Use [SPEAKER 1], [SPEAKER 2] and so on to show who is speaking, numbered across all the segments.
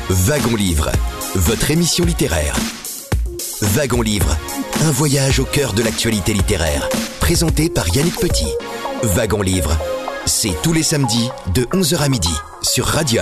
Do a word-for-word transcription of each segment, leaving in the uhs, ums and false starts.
[SPEAKER 1] Wagon Livre, votre émission littéraire. Wagon Livre, un voyage au cœur de l'actualité littéraire. Présenté par Yannick Petit. Wagon Livre, c'est tous les samedis de onze heures à midi sur Radion.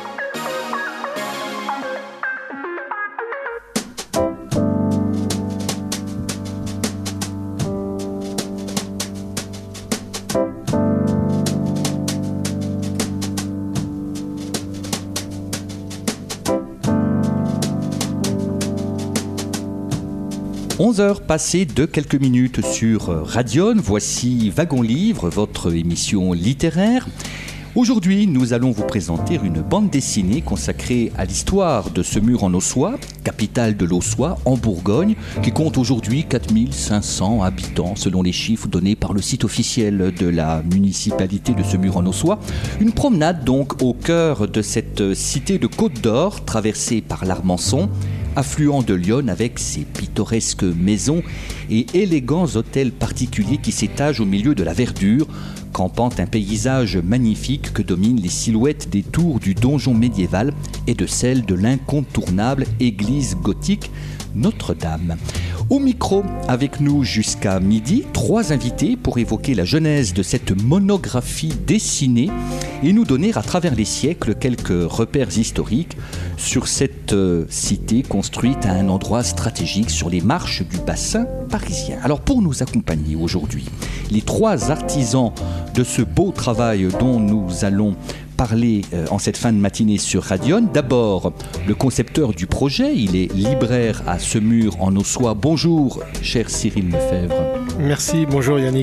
[SPEAKER 2] onze heures passées de quelques minutes sur Radion, voici Wagon Livre, votre émission littéraire. Aujourd'hui, nous allons vous présenter une bande dessinée consacrée à l'histoire de Semur en Auxois, capitale de l'Auxois, en Bourgogne, qui compte aujourd'hui quatre mille cinq cents habitants, selon les chiffres donnés par le site officiel de la municipalité de Semur en Auxois. Une promenade donc au cœur de cette cité de Côte d'Or, traversée par l'Armançon, affluent de l'Yonne avec ses pittoresques maisons et élégants hôtels particuliers qui s'étagent au milieu de la verdure, campant un paysage magnifique que dominent les silhouettes des tours du donjon médiéval et de celles de l'incontournable église gothique Notre-Dame. Au micro, avec nous jusqu'à midi, trois invités pour évoquer la genèse de cette monographie dessinée et nous donner à travers les siècles quelques repères historiques sur cette euh, cité construite à un endroit stratégique sur les marches du bassin parisien. Alors pour nous accompagner aujourd'hui, les trois artisans de ce beau travail dont nous allons parler euh, en cette fin de matinée sur Radion. D'abord, le concepteur du projet, il est libraire à Semur en Auxois. Bonjour, cher Cyril Lefebvre.
[SPEAKER 3] Merci, bonjour Yannick.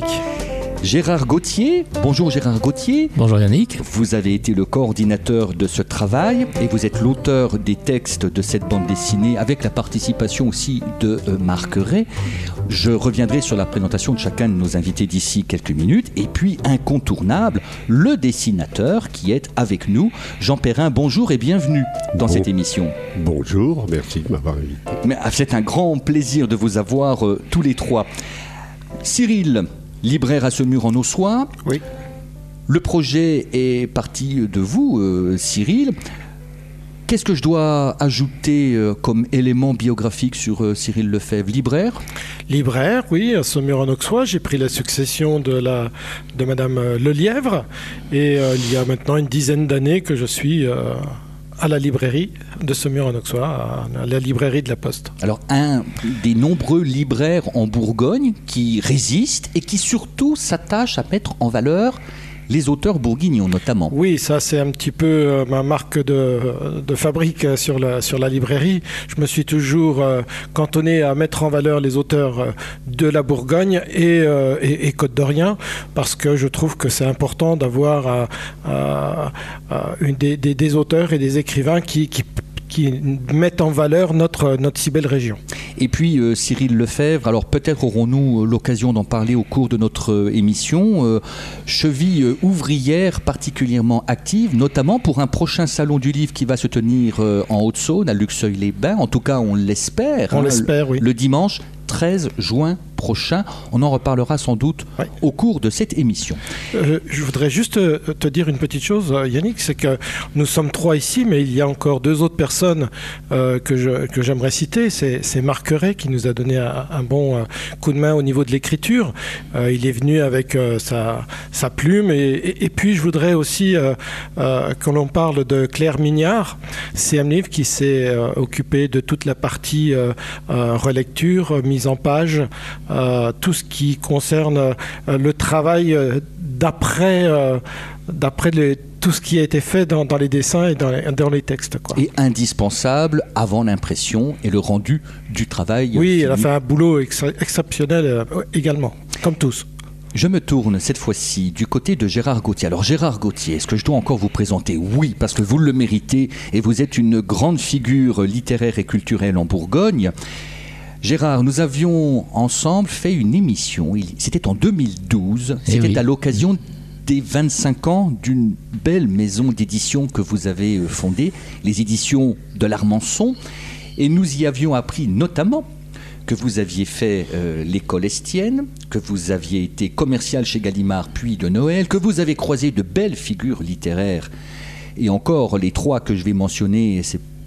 [SPEAKER 2] Gérard Gauthier, bonjour Gérard Gauthier.
[SPEAKER 4] Bonjour Yannick.
[SPEAKER 2] Vous avez été le coordinateur de ce travail et vous êtes l'auteur des textes de cette bande dessinée avec la participation aussi de euh, Marc Ray. Je reviendrai sur la présentation de chacun de nos invités d'ici quelques minutes. Et puis, incontournable, le dessinateur qui est avec nous, Jean Perrin. Bonjour et bienvenue dans bon, cette émission.
[SPEAKER 5] Bonjour, merci de m'avoir invité.
[SPEAKER 2] Mais, c'est un grand plaisir de vous avoir euh, tous les trois. Cyril, libraire à Semur en Auxois.
[SPEAKER 3] Oui.
[SPEAKER 2] Le projet est parti de vous, euh, Cyril. Qu'est-ce que je dois ajouter euh, comme élément biographique sur euh, Cyril Lefebvre? Libraire?
[SPEAKER 3] Libraire, oui, à Semur en Auxois. J'ai pris la succession de, la, de Madame Lelièvre. Et euh, il y a maintenant une dizaine d'années que je suis euh, à la librairie de Semur en Auxois, à, à la librairie de la Poste.
[SPEAKER 2] Alors, un des nombreux libraires en Bourgogne qui résistent et qui surtout s'attachent à mettre en valeur les auteurs bourguignons notamment.
[SPEAKER 3] Oui, ça c'est un petit peu euh, ma marque de, de fabrique sur la, sur la librairie. Je me suis toujours euh, cantonné à mettre en valeur les auteurs euh, de la Bourgogne et, euh, et, et côte-d'Orient parce que je trouve que c'est important d'avoir euh, euh, euh, une des, des, des auteurs et des écrivains qui, qui qui mettent en valeur notre, notre si belle région.
[SPEAKER 2] Et puis euh, Cyril Lefebvre, alors peut-être aurons-nous l'occasion d'en parler au cours de notre euh, émission, euh, cheville euh, ouvrière particulièrement active, notamment pour un prochain salon du livre qui va se tenir euh, en Haute-Saône, à Luxeuil-les-Bains, en tout cas on l'espère.
[SPEAKER 3] On
[SPEAKER 2] hein,
[SPEAKER 3] l'espère,
[SPEAKER 2] le,
[SPEAKER 3] oui.
[SPEAKER 2] Le dimanche treize juin prochain. On en reparlera sans doute ouais. au cours de cette émission.
[SPEAKER 3] Euh, je voudrais juste te dire une petite chose, Yannick, c'est que nous sommes trois ici, mais il y a encore deux autres personnes euh, que, je, que j'aimerais citer. C'est, c'est Marc Ray qui nous a donné un, un bon euh, coup de main au niveau de l'écriture. Euh, il est venu avec euh, sa, sa plume. Et, et, et puis, je voudrais aussi euh, euh, que l'on parle de Claire Mignard. C'est un livre qui s'est euh, occupé de toute la partie euh, euh, relecture, mise en page, Euh, tout ce qui concerne euh, le travail euh, d'après, euh, d'après les, tout ce qui a été fait dans, dans les dessins et dans les, dans les textes, quoi.
[SPEAKER 2] Et indispensable avant l'impression et le rendu du travail.
[SPEAKER 3] Oui,
[SPEAKER 2] fini.
[SPEAKER 3] Elle a fait un boulot ex- exceptionnel euh, également, comme tous.
[SPEAKER 2] Je me tourne cette fois-ci du côté de Gérard Gauthier. Alors Gérard Gauthier, est-ce que je dois encore vous présenter? Oui, parce que vous le méritez et vous êtes une grande figure littéraire et culturelle en Bourgogne. Gérard, nous avions ensemble fait une émission, c'était en deux mille douze,
[SPEAKER 4] Et
[SPEAKER 2] c'était
[SPEAKER 4] oui.
[SPEAKER 2] à l'occasion des vingt-cinq ans d'une belle maison d'édition que vous avez fondée, les éditions de l'Armançon, et nous y avions appris notamment que vous aviez fait euh, l'école Estienne, que vous aviez été commercial chez Gallimard puis de Noël, que vous avez croisé de belles figures littéraires, et encore les trois que je vais mentionner, c'est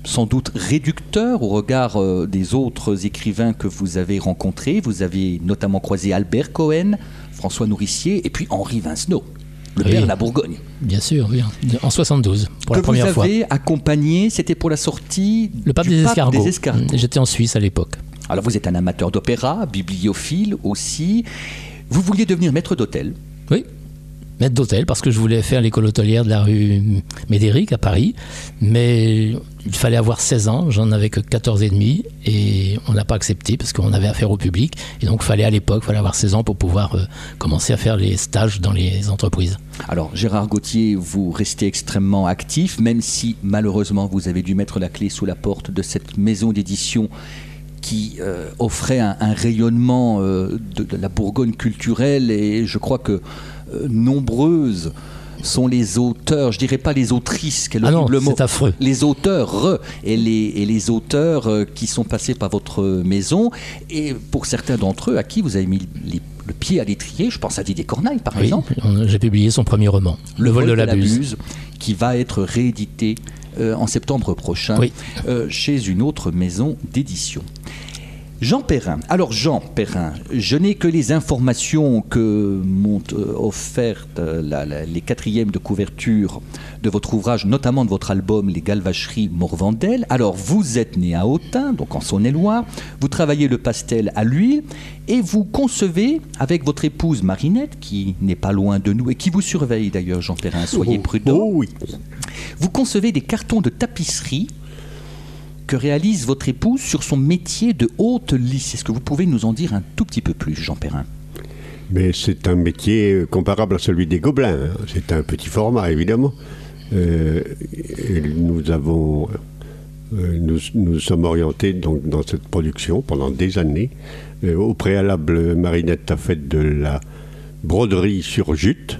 [SPEAKER 2] sans doute réducteur au regard euh, des autres écrivains que vous avez rencontrés. Vous avez notamment croisé Albert Cohen, François Nourricier et puis Henri Vincenot, le
[SPEAKER 4] oui,
[SPEAKER 2] père de la Bourgogne.
[SPEAKER 4] Bien sûr, oui, en soixante-douze, pour
[SPEAKER 2] que
[SPEAKER 4] la première fois.
[SPEAKER 2] Que vous avez accompagné, c'était pour la sortie
[SPEAKER 4] Le Pape,
[SPEAKER 2] du
[SPEAKER 4] des,
[SPEAKER 2] Pape
[SPEAKER 4] escargots.
[SPEAKER 2] des Escargots.
[SPEAKER 4] J'étais en Suisse à l'époque.
[SPEAKER 2] Alors vous êtes un amateur d'opéra, bibliophile aussi. Vous vouliez devenir maître d'hôtel.
[SPEAKER 4] Oui, maître d'hôtel, parce que je voulais faire l'école hôtelière de la rue Médéric à Paris. Mais il fallait avoir seize ans, j'en avais que quatorze et demi, et on n'a pas accepté parce qu'on avait affaire au public. Et donc il fallait à l'époque, il fallait avoir seize ans pour pouvoir euh, commencer à faire les stages dans les entreprises.
[SPEAKER 2] Alors Gérard Gauthier, vous restez extrêmement actif, même si malheureusement vous avez dû mettre la clé sous la porte de cette maison d'édition qui euh, offrait un, un rayonnement euh, de, de la Bourgogne culturelle, et je crois que euh, nombreuses sont les auteurs, je dirais pas les autrices, quel
[SPEAKER 4] ah non,
[SPEAKER 2] horrible mot,
[SPEAKER 4] c'est affreux.
[SPEAKER 2] les auteurs et les, et les auteurs euh, qui sont passés par votre maison, et pour certains d'entre eux à qui vous avez mis les, le pied à l'étrier, je pense à Didier Corneille par
[SPEAKER 4] oui,
[SPEAKER 2] exemple.
[SPEAKER 4] J'ai publié son premier roman, Le, le vol, vol de, de la Buse.
[SPEAKER 2] Buse, qui va être réédité euh, en septembre prochain
[SPEAKER 4] oui. euh,
[SPEAKER 2] chez une autre maison d'édition. Jean Perrin. Alors Jean Perrin, je n'ai que les informations que m'ont euh, offertes euh, la, la, les quatrièmes de couverture de votre ouvrage, notamment de votre album Les Galvacheries Morvandel. Alors vous êtes né à Autun, donc en Saône-et-Loire, vous travaillez le pastel à l'huile et vous concevez avec votre épouse Marinette, qui n'est pas loin de nous et qui vous surveille d'ailleurs, Jean Perrin, soyez
[SPEAKER 5] oh,
[SPEAKER 2] prudent.
[SPEAKER 5] Oh oui.
[SPEAKER 2] Vous concevez des cartons de tapisserie que réalise votre épouse sur son métier de haute lice. Est-ce que vous pouvez nous en dire un tout petit peu plus, Jean Perrin ?
[SPEAKER 5] Mais c'est un métier comparable à celui des Gobelins. Hein. C'est un petit format, évidemment. Euh, nous avons, euh, nous, nous sommes orientés donc dans cette production pendant des années. Euh, au préalable, Marinette a fait de la broderie sur jute.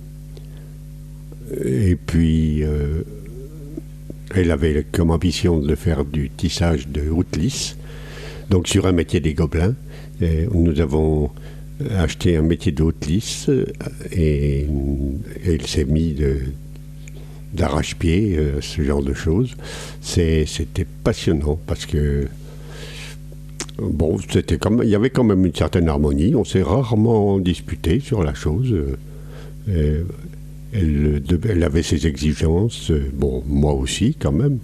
[SPEAKER 5] Et puis, euh, elle avait comme ambition de faire du tissage de haute lice, donc sur un métier des Gobelins. Et nous avons acheté un métier de haute lice et, et elle s'est mis de, d'arrache-pied, euh, ce genre de choses. C'est, c'était passionnant parce que bon, c'était comme, il y avait quand même une certaine harmonie. On s'est rarement disputé sur la chose. Euh, Elle, elle avait ses exigences, bon, moi aussi quand même,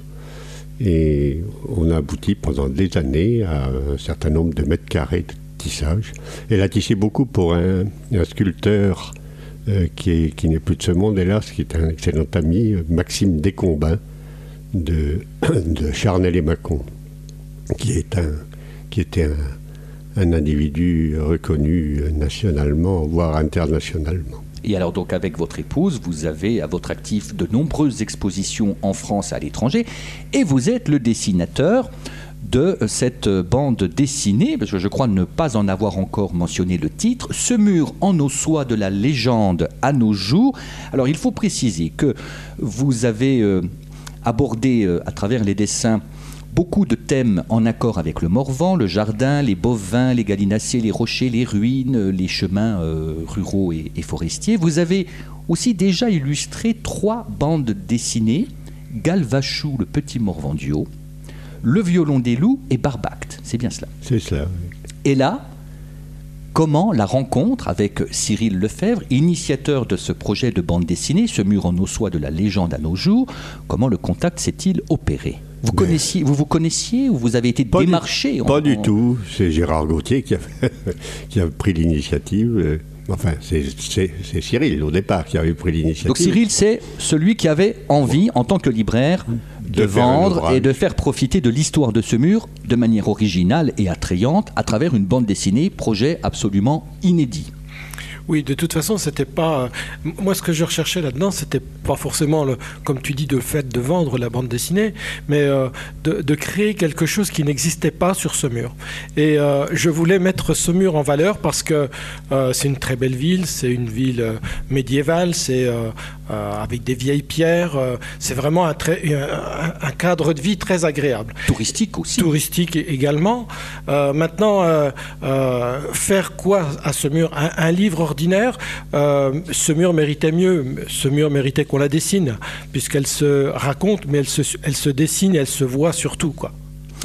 [SPEAKER 5] et on a abouti pendant des années à un certain nombre de mètres carrés de tissage. Elle a tissé beaucoup pour un, un sculpteur euh, qui, est, qui n'est plus de ce monde, hélas, qui est un excellent ami, Maxime Descombins, de, de Charnay-les-Mâcon, qui, est un, qui était un, un individu reconnu nationalement, voire internationalement.
[SPEAKER 2] Et alors donc avec votre épouse, vous avez à votre actif de nombreuses expositions en France et à l'étranger, et vous êtes le dessinateur de cette bande dessinée, parce que je crois ne pas en avoir encore mentionné le titre, Ce mur en os soie de la légende à nos jours. Alors il faut préciser que vous avez euh, abordé euh, à travers les dessins beaucoup de thèmes en accord avec le Morvan, le jardin, les bovins, les gallinacés, les rochers, les ruines, les chemins euh, ruraux et, et forestiers. Vous avez aussi déjà illustré trois bandes dessinées, Galvachou, le petit Morvandiau, Le violon des loups et Barbacte. C'est bien cela.
[SPEAKER 5] C'est cela, oui.
[SPEAKER 2] Et là, comment la rencontre avec Cyril Lefebvre, initiateur de ce projet de bande dessinée, Ce mur en os soie de la légende à nos jours, comment le contact s'est-il opéré ? Vous, connaissiez, vous vous connaissiez ou vous avez été
[SPEAKER 5] pas
[SPEAKER 2] démarché
[SPEAKER 5] du,
[SPEAKER 2] en,
[SPEAKER 5] Pas du
[SPEAKER 2] en...
[SPEAKER 5] tout. C'est Gérard Gauthier qui a, fait, qui a pris l'initiative. Enfin, c'est, c'est, c'est Cyril, au départ, qui avait pris l'initiative.
[SPEAKER 2] Donc Cyril, c'est celui qui avait envie, en tant que libraire, de, de vendre et de faire profiter de l'histoire de ce mur de manière originale et attrayante à travers une bande dessinée, projet absolument inédit.
[SPEAKER 3] Oui, de toute façon, c'était pas. Moi, ce que je recherchais là-dedans, c'était pas forcément, le, comme tu dis, le fait de vendre la bande dessinée, mais euh, de, de créer quelque chose qui n'existait pas sur ce mur. Et euh, je voulais mettre ce mur en valeur parce que euh, c'est une très belle ville, c'est une ville euh, médiévale, c'est euh, euh, avec des vieilles pierres. Euh, c'est vraiment un, très, un, un cadre de vie très agréable.
[SPEAKER 2] Touristique aussi.
[SPEAKER 3] Touristique également. Euh, maintenant, euh, euh, faire quoi à ce mur? un, un livre ordinaire, euh, ce mur méritait mieux. Ce mur méritait qu'on la dessine, puisqu'elle se raconte, mais elle se, elle se dessine et elle se voit surtout, quoi.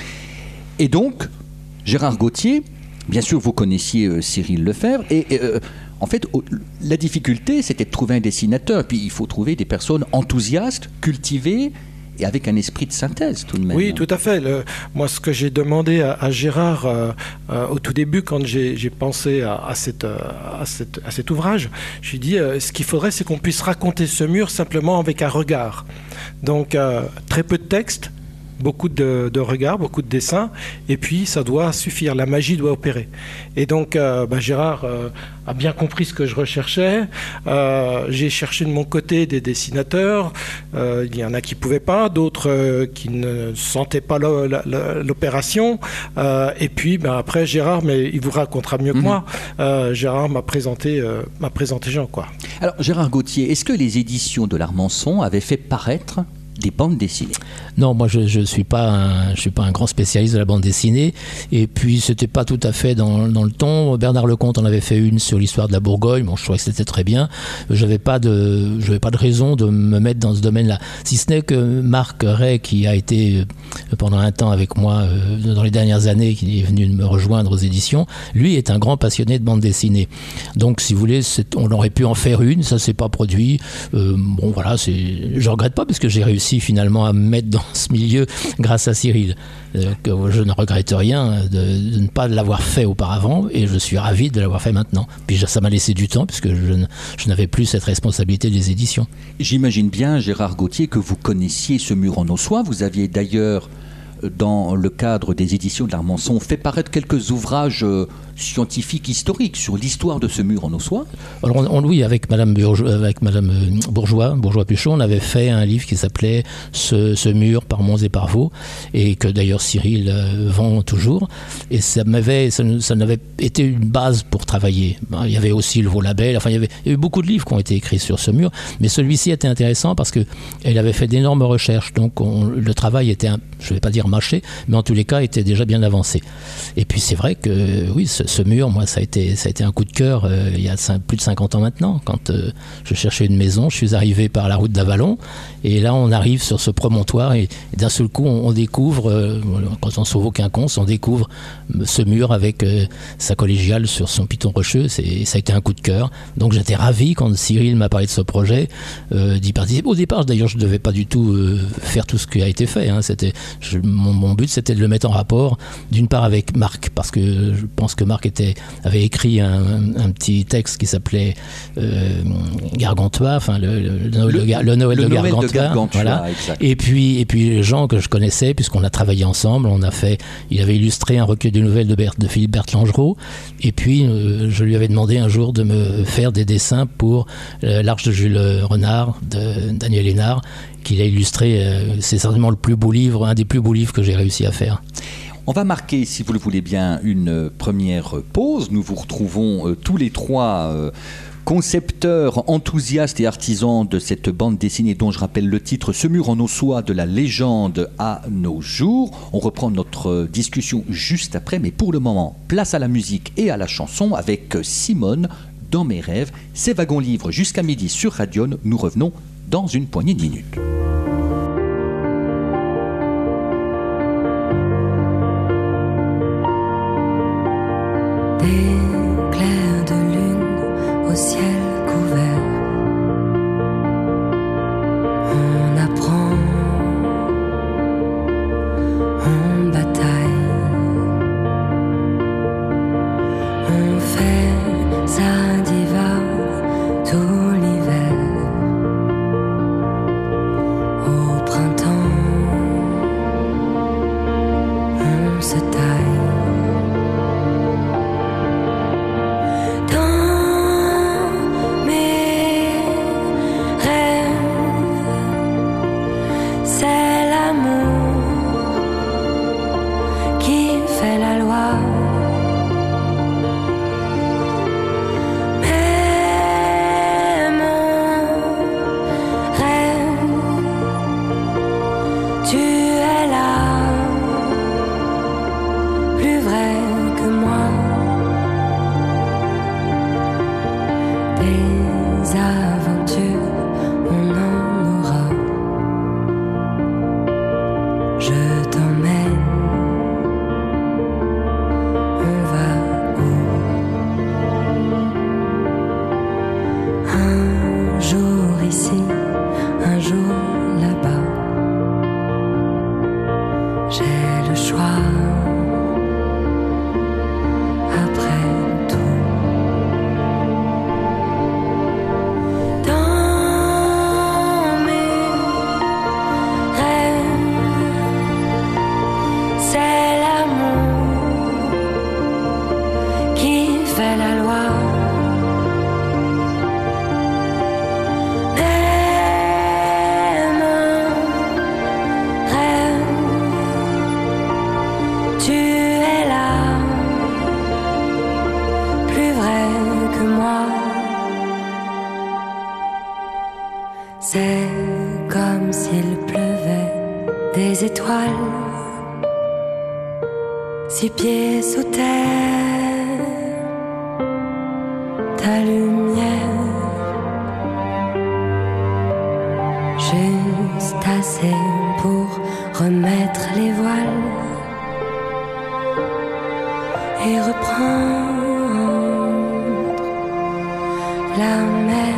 [SPEAKER 2] Et donc, Gérard Gauthier, bien sûr, vous connaissiez euh, Cyril Lefebvre, et euh, en fait, oh, la difficulté, c'était de trouver un dessinateur. Puis il faut trouver des personnes enthousiastes, cultivées, et avec un esprit de synthèse tout de même.
[SPEAKER 3] Oui, tout à fait. Le, moi, ce que j'ai demandé à, à Gérard euh, euh, au tout début, quand j'ai, j'ai pensé à, à, cette, à, cette, à cet ouvrage, je lui ai dit, euh, ce qu'il faudrait, c'est qu'on puisse raconter ce mur simplement avec un regard. Donc, euh, très peu de texte, beaucoup de, de regards, beaucoup de dessins, et puis ça doit suffire, la magie doit opérer. Et donc euh, bah, Gérard euh, a bien compris ce que je recherchais. Euh, j'ai cherché de mon côté des dessinateurs, euh, il y en a qui ne pouvaient pas, d'autres euh, qui ne sentaient pas le, la, la, l'opération, euh, et puis bah, après Gérard, mais il vous racontera mieux que mmh. moi, euh, Gérard m'a présenté, euh, m'a présenté Jean, quoi.
[SPEAKER 2] Alors Gérard Gauthier, est-ce que les éditions de l'Armançon avaient fait paraître des bandes dessinées?
[SPEAKER 4] Non, moi je je suis pas un, je suis pas un grand spécialiste de la bande dessinée, et puis c'était pas tout à fait dans, dans le ton. Bernard Lecomte en avait fait une sur l'histoire de la Bourgogne. Bon, je trouvais que c'était très bien. J'avais pas de, j'avais pas de raison de me mettre dans ce domaine-là, si ce n'est que Marc Ray, qui a été pendant un temps avec moi euh, dans les dernières années, qui est venu me rejoindre aux éditions, lui est un grand passionné de bande dessinée. Donc, si vous voulez, c'est, on aurait pu en faire une. Ça s'est pas produit. Euh, bon, voilà, c'est, je regrette pas parce que j'ai réussi finalement à me mettre dans ce milieu grâce à Cyril. Euh, que je ne regrette rien de, de ne pas l'avoir fait auparavant, et je suis ravi de l'avoir fait maintenant. Puis ça m'a laissé du temps puisque je, ne, je n'avais plus cette responsabilité des éditions.
[SPEAKER 2] J'imagine bien, Gérard Gauthier, que vous connaissiez ce mur en ossois. Vous aviez d'ailleurs, dans le cadre des éditions de l'Armançon, fait paraître quelques ouvrages euh, scientifiques, historiques sur l'histoire de ce mur en ossois.
[SPEAKER 4] Alors, on, on, oui, avec Madame, Bourgeois, avec Madame Bourgeois, Bourgeois-Puchon, on avait fait un livre qui s'appelait ce, ce mur par Mons et par Vaux, et que d'ailleurs Cyril euh, vend toujours. Et ça m'avait, ça, ça n'avait été une base pour travailler. Ben, il y avait aussi le Vaux-Label. Enfin, il y avait, il y avait beaucoup de livres qui ont été écrits sur ce mur, mais celui-ci était intéressant parce que elle avait fait d'énormes recherches. Donc, on, le travail était, un, je ne vais pas dire mâché, mais en tous les cas, était déjà bien avancé. Et puis, c'est vrai que oui, ce, ce mur, moi, ça a été, ça a été un coup de cœur euh, il y a cinq, plus de cinquante ans maintenant. Quand euh, je cherchais une maison, je suis arrivé par la route d'Avalon, et là, on arrive sur ce promontoire, et, et d'un seul coup, on, on découvre, euh, quand on sauve aucun conce, on découvre ce mur avec euh, sa collégiale sur son piton rocheux. C'est, ça a été un coup de cœur. Donc, j'étais ravi quand Cyril m'a parlé de ce projet, euh, d'y participer. Au départ, d'ailleurs, je ne devais pas du tout euh, faire tout ce qui a été fait. Hein. C'était, je, mon, mon but, c'était de le mettre en rapport, d'une part avec Marc, parce que je pense que Marc était, avait écrit un, un, un petit texte qui s'appelait euh, Gargantua, enfin le, le, le, le, le, le Noël,
[SPEAKER 2] le
[SPEAKER 4] de,
[SPEAKER 2] Noël
[SPEAKER 4] Gargantua,
[SPEAKER 2] de Gargantua,
[SPEAKER 4] voilà.
[SPEAKER 2] Exact.
[SPEAKER 4] Et puis et puis les gens que je connaissais, puisqu'on a travaillé ensemble, on a fait, il avait illustré un recueil de nouvelles de, Bert, de Philippe Bertlangereau, et puis euh, je lui avais demandé un jour de me faire des dessins pour euh, l'Arche de Jules Renard de Daniel Hénard, qu'il a illustré. Euh, c'est certainement le plus beau livre, un des plus beaux livres que j'ai réussi à faire.
[SPEAKER 2] On va marquer, si vous le voulez bien, une première pause. Nous vous retrouvons euh, tous les trois euh, concepteurs, enthousiastes et artisans de cette bande dessinée dont je rappelle le titre, Ce mur en ossois, de la légende à nos jours. On reprend notre discussion juste après, mais pour le moment, place à la musique et à la chanson avec Simone, Dans mes rêves. C'est Wagon Livre jusqu'à midi sur Radion. Nous revenons dans une poignée de minutes.
[SPEAKER 6] Des clairs de lune au ciel couvert, on apprend, on bataille, on fait sa diva tout l'hiver. Au printemps, on se taille. t'emmène. On va où? Un jour ici, un jour là-bas. J'ai le choix. Après tout, dans mes rêves, c'est l'amour qui fait la loi. C'est comme s'il pleuvait des étoiles, six pieds sous terre, ta lumière, juste assez pour remettre les voiles et reprendre la mer.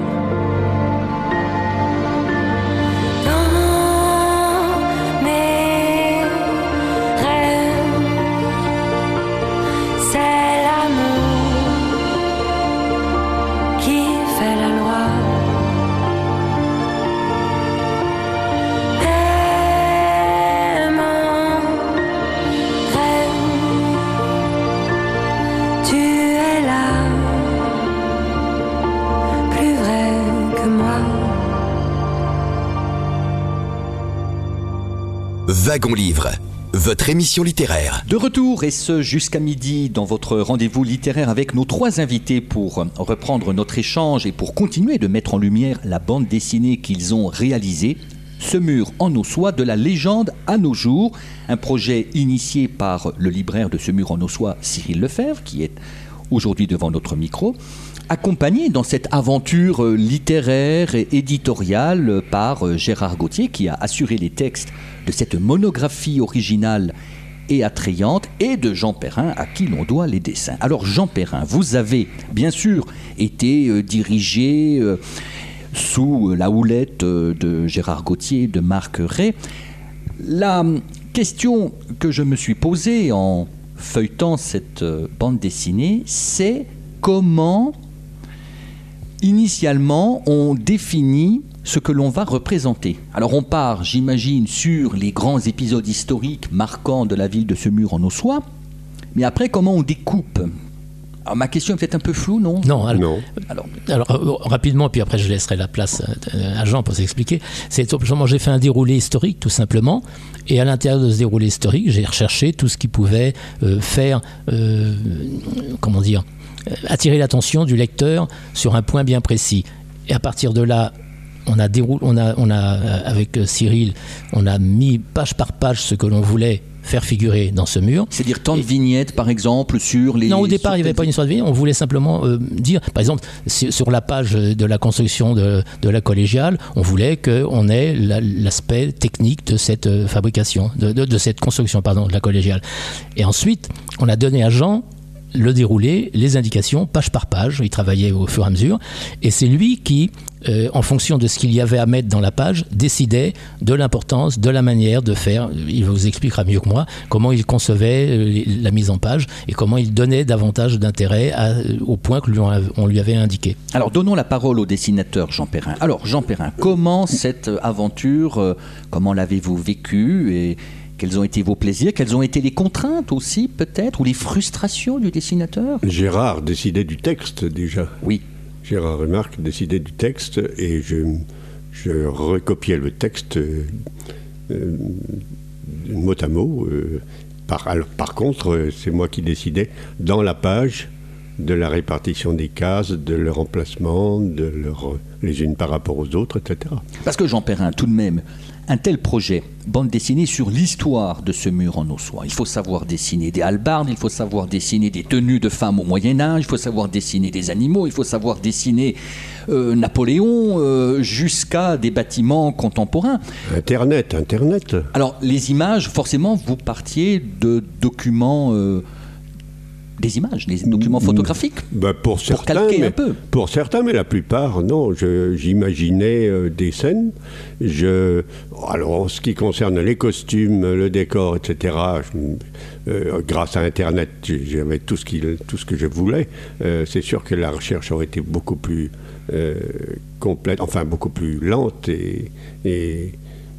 [SPEAKER 1] Wagon Livre, votre émission littéraire.
[SPEAKER 2] De retour, et ce jusqu'à midi, dans votre rendez-vous littéraire avec nos trois invités pour reprendre notre échange et pour continuer de mettre en lumière la bande dessinée qu'ils ont réalisée. Ce mur en ossois, de la légende à nos jours. Un projet initié par le libraire de Ce mur en ossois, Cyril Lefebvre, qui est aujourd'hui devant notre micro. Accompagné dans cette aventure littéraire et éditoriale par Gérard Gauthier, qui a assuré les textes de cette monographie originale et attrayante, et de Jean Perrin, à qui l'on doit les dessins. Alors Jean Perrin, vous avez bien sûr été euh, dirigé euh, sous la houlette euh, de Gérard Gauthier, de Marc Ray. La question que je me suis posée en feuilletant cette euh, bande dessinée, c'est comment initialement on définit ce que l'on va représenter. Alors on part, j'imagine, sur les grands épisodes historiques marquants de la ville de Ce mur en ossois, mais après comment on découpe? Alors ma question est peut-être un peu floue, non?
[SPEAKER 4] Non, alors,
[SPEAKER 5] non.
[SPEAKER 4] alors, alors euh, rapidement, puis après je laisserai la place à Jean pour s'expliquer. C'est tout simplement, j'ai fait un déroulé historique tout simplement, et à l'intérieur de ce déroulé historique, j'ai recherché tout ce qui pouvait euh, faire, euh, comment dire, attirer l'attention du lecteur sur un point bien précis. Et à partir de là, on a déroulé, on a, on a, avec Cyril, on a mis page par page ce que l'on voulait faire figurer dans ce mur.
[SPEAKER 2] C'est-à-dire tant de vignettes, par exemple, sur les...
[SPEAKER 4] Non, au départ, il n'y avait pas une histoire de vignette. On voulait simplement euh, dire, par exemple, sur la page de la construction de, de la collégiale, on voulait qu'on ait la, l'aspect technique de cette euh, fabrication, de, de, de cette construction, pardon, de la collégiale. Et ensuite, on a donné à Jean le déroulé, les indications, page par page. Il travaillait au fur et à mesure. Et c'est lui qui, euh, en fonction de ce qu'il y avait à mettre dans la page, décidait de l'importance, de la manière de faire. Il vous expliquera mieux que moi comment il concevait euh, la mise en page et comment il donnait davantage d'intérêt à, au point que lui, on lui avait indiqué.
[SPEAKER 2] Alors, donnons la parole au dessinateur Jean Perrin. Alors, Jean Perrin, comment cette aventure, euh, comment l'avez-vous vécue et quels ont été vos plaisirs? Quelles ont été les contraintes aussi, peut-être, ou les frustrations du dessinateur?
[SPEAKER 5] Gérard décidait du texte, déjà.
[SPEAKER 2] Oui.
[SPEAKER 5] Gérard et Marc décidaient du texte, et je, je recopiais le texte euh, euh, mot à mot. Euh, par, alors, par contre, c'est moi qui décidais dans la page de la répartition des cases, de leur emplacement, de leur, les unes par rapport aux autres, et cetera.
[SPEAKER 2] Parce que Jean Perrin, tout de même, un tel projet, bande dessinée sur l'histoire de ce mur en ossois. Il faut savoir dessiner des hallebardes, il faut savoir dessiner des tenues de femmes au Moyen-Âge, il faut savoir dessiner des animaux, il faut savoir dessiner euh, Napoléon euh, jusqu'à des bâtiments contemporains.
[SPEAKER 5] Internet, Internet.
[SPEAKER 2] Alors, les images, forcément, vous partiez de documents... Euh, des images, des documents photographiques
[SPEAKER 5] ben pour, certains,
[SPEAKER 2] pour calquer
[SPEAKER 5] mais,
[SPEAKER 2] un peu.
[SPEAKER 5] Pour certains, mais la plupart, non. Je, j'imaginais euh, des scènes. Je, alors, en ce qui concerne les costumes, le décor, et cetera, je, euh, grâce à Internet, j'avais tout ce, qui, tout ce que je voulais. Euh, c'est sûr que la recherche aurait été beaucoup plus euh, complète, enfin beaucoup plus lente et... et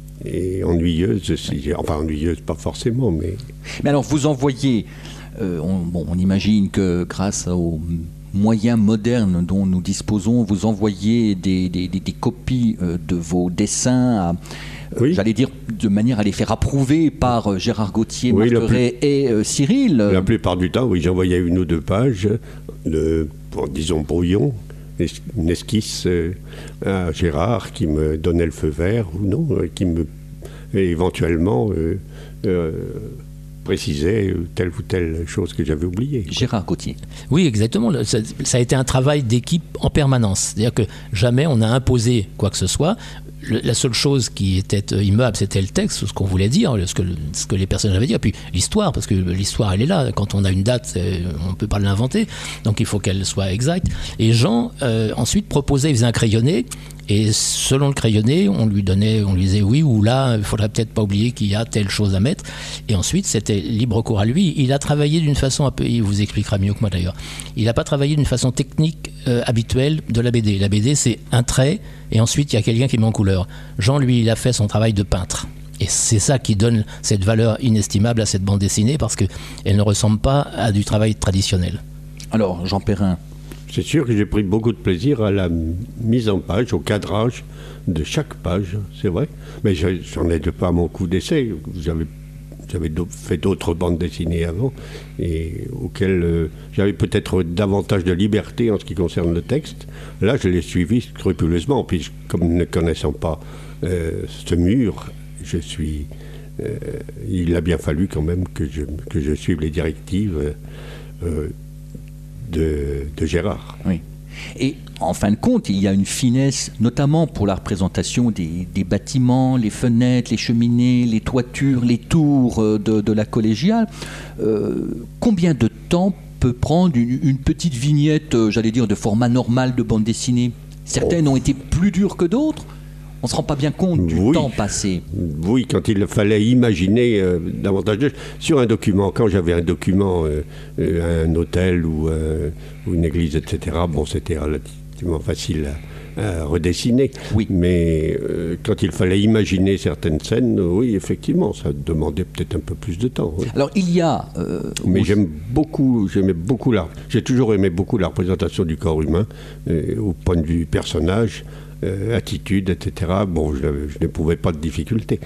[SPEAKER 5] et ennuyeuse, si, enfin ennuyeuse pas forcément, mais...
[SPEAKER 2] Mais alors vous envoyez, euh, on, bon, on imagine que grâce aux moyens modernes dont nous disposons, vous envoyez des, des, des, des copies euh, de vos dessins, à, euh, oui. j'allais dire de manière à les faire approuver par euh, Gérard Gauthier, oui, Marqueret plus... et euh, Cyril.
[SPEAKER 5] La plupart du temps, oui, j'envoyais une ou deux pages, de, pour, disons brouillon, une esquisse euh, à Gérard qui me donnait le feu vert ou non, euh, qui me éventuellement euh, euh, précisait telle ou telle chose que j'avais oubliée.
[SPEAKER 2] Gérard Gauthier.
[SPEAKER 4] Oui, exactement. Ça, ça a été un travail d'équipe en permanence. C'est-à-dire que jamais on a imposé quoi que ce soit. Le, la seule chose qui était immuable, c'était le texte, ce qu'on voulait dire, ce que, ce que les personnages avaient dit, puis l'histoire, parce que l'histoire, elle est là. Quand on a une date, on ne peut pas l'inventer, donc il faut qu'elle soit exacte. Et Jean, euh, ensuite, proposait, il faisait un crayonné, et selon le crayonné, on lui donnait, on lui disait oui ou là, il ne faudrait peut-être pas oublier qu'il y a telle chose à mettre. Et ensuite, c'était libre cours à lui. Il a travaillé d'une façon un peu, il vous expliquera mieux que moi d'ailleurs, il n'a pas travaillé d'une façon technique euh, habituelle de la B D. La B D, c'est un trait, et ensuite il y a quelqu'un qui met en couleur. Jean, lui, il a fait son travail de peintre. Et c'est ça qui donne cette valeur inestimable à cette bande dessinée, parce qu'elle ne ressemble pas à du travail traditionnel.
[SPEAKER 2] Alors, Jean Perrin.
[SPEAKER 5] C'est sûr que j'ai pris beaucoup de plaisir à la mise en page, au cadrage de chaque page, c'est vrai. Mais j'en ai pas mon coup d'essai. J'avais, j'avais fait d'autres bandes dessinées avant, et auxquelles euh, j'avais peut-être davantage de liberté en ce qui concerne le texte. Là, je l'ai suivi scrupuleusement. Puis, comme ne connaissant pas euh, ce mur, je suis... Euh, il a bien fallu quand même que je, que je suive les directives euh, De, de Gérard.
[SPEAKER 2] Oui. Et en fin de compte, il y a une finesse, notamment pour la représentation des, des bâtiments, les fenêtres, les cheminées, les toitures, les tours de, de la collégiale. Euh, combien de temps peut prendre une, une petite vignette, j'allais dire, de format normal de bande dessinée ? Certaines oh. ont été plus dures que d'autres. On ne se rend pas bien compte du
[SPEAKER 5] oui.
[SPEAKER 2] temps passé.
[SPEAKER 5] Oui, quand il fallait imaginer euh, davantage de... Sur un document, quand j'avais un document, euh, euh, un hôtel ou, euh, ou une église, et cetera, bon, c'était relativement facile à, à redessiner.
[SPEAKER 2] Oui.
[SPEAKER 5] Mais euh, quand il fallait imaginer certaines scènes, oui, effectivement, ça demandait peut-être un peu plus de temps. Oui.
[SPEAKER 2] Alors, il y a... Euh,
[SPEAKER 5] Mais
[SPEAKER 2] aussi...
[SPEAKER 5] j'aime beaucoup, j'aimais beaucoup la... J'ai toujours aimé beaucoup la représentation du corps humain, euh, au point de vue personnage, Euh, attitude, et cetera. Bon, je, je n'éprouvais pas de difficulté,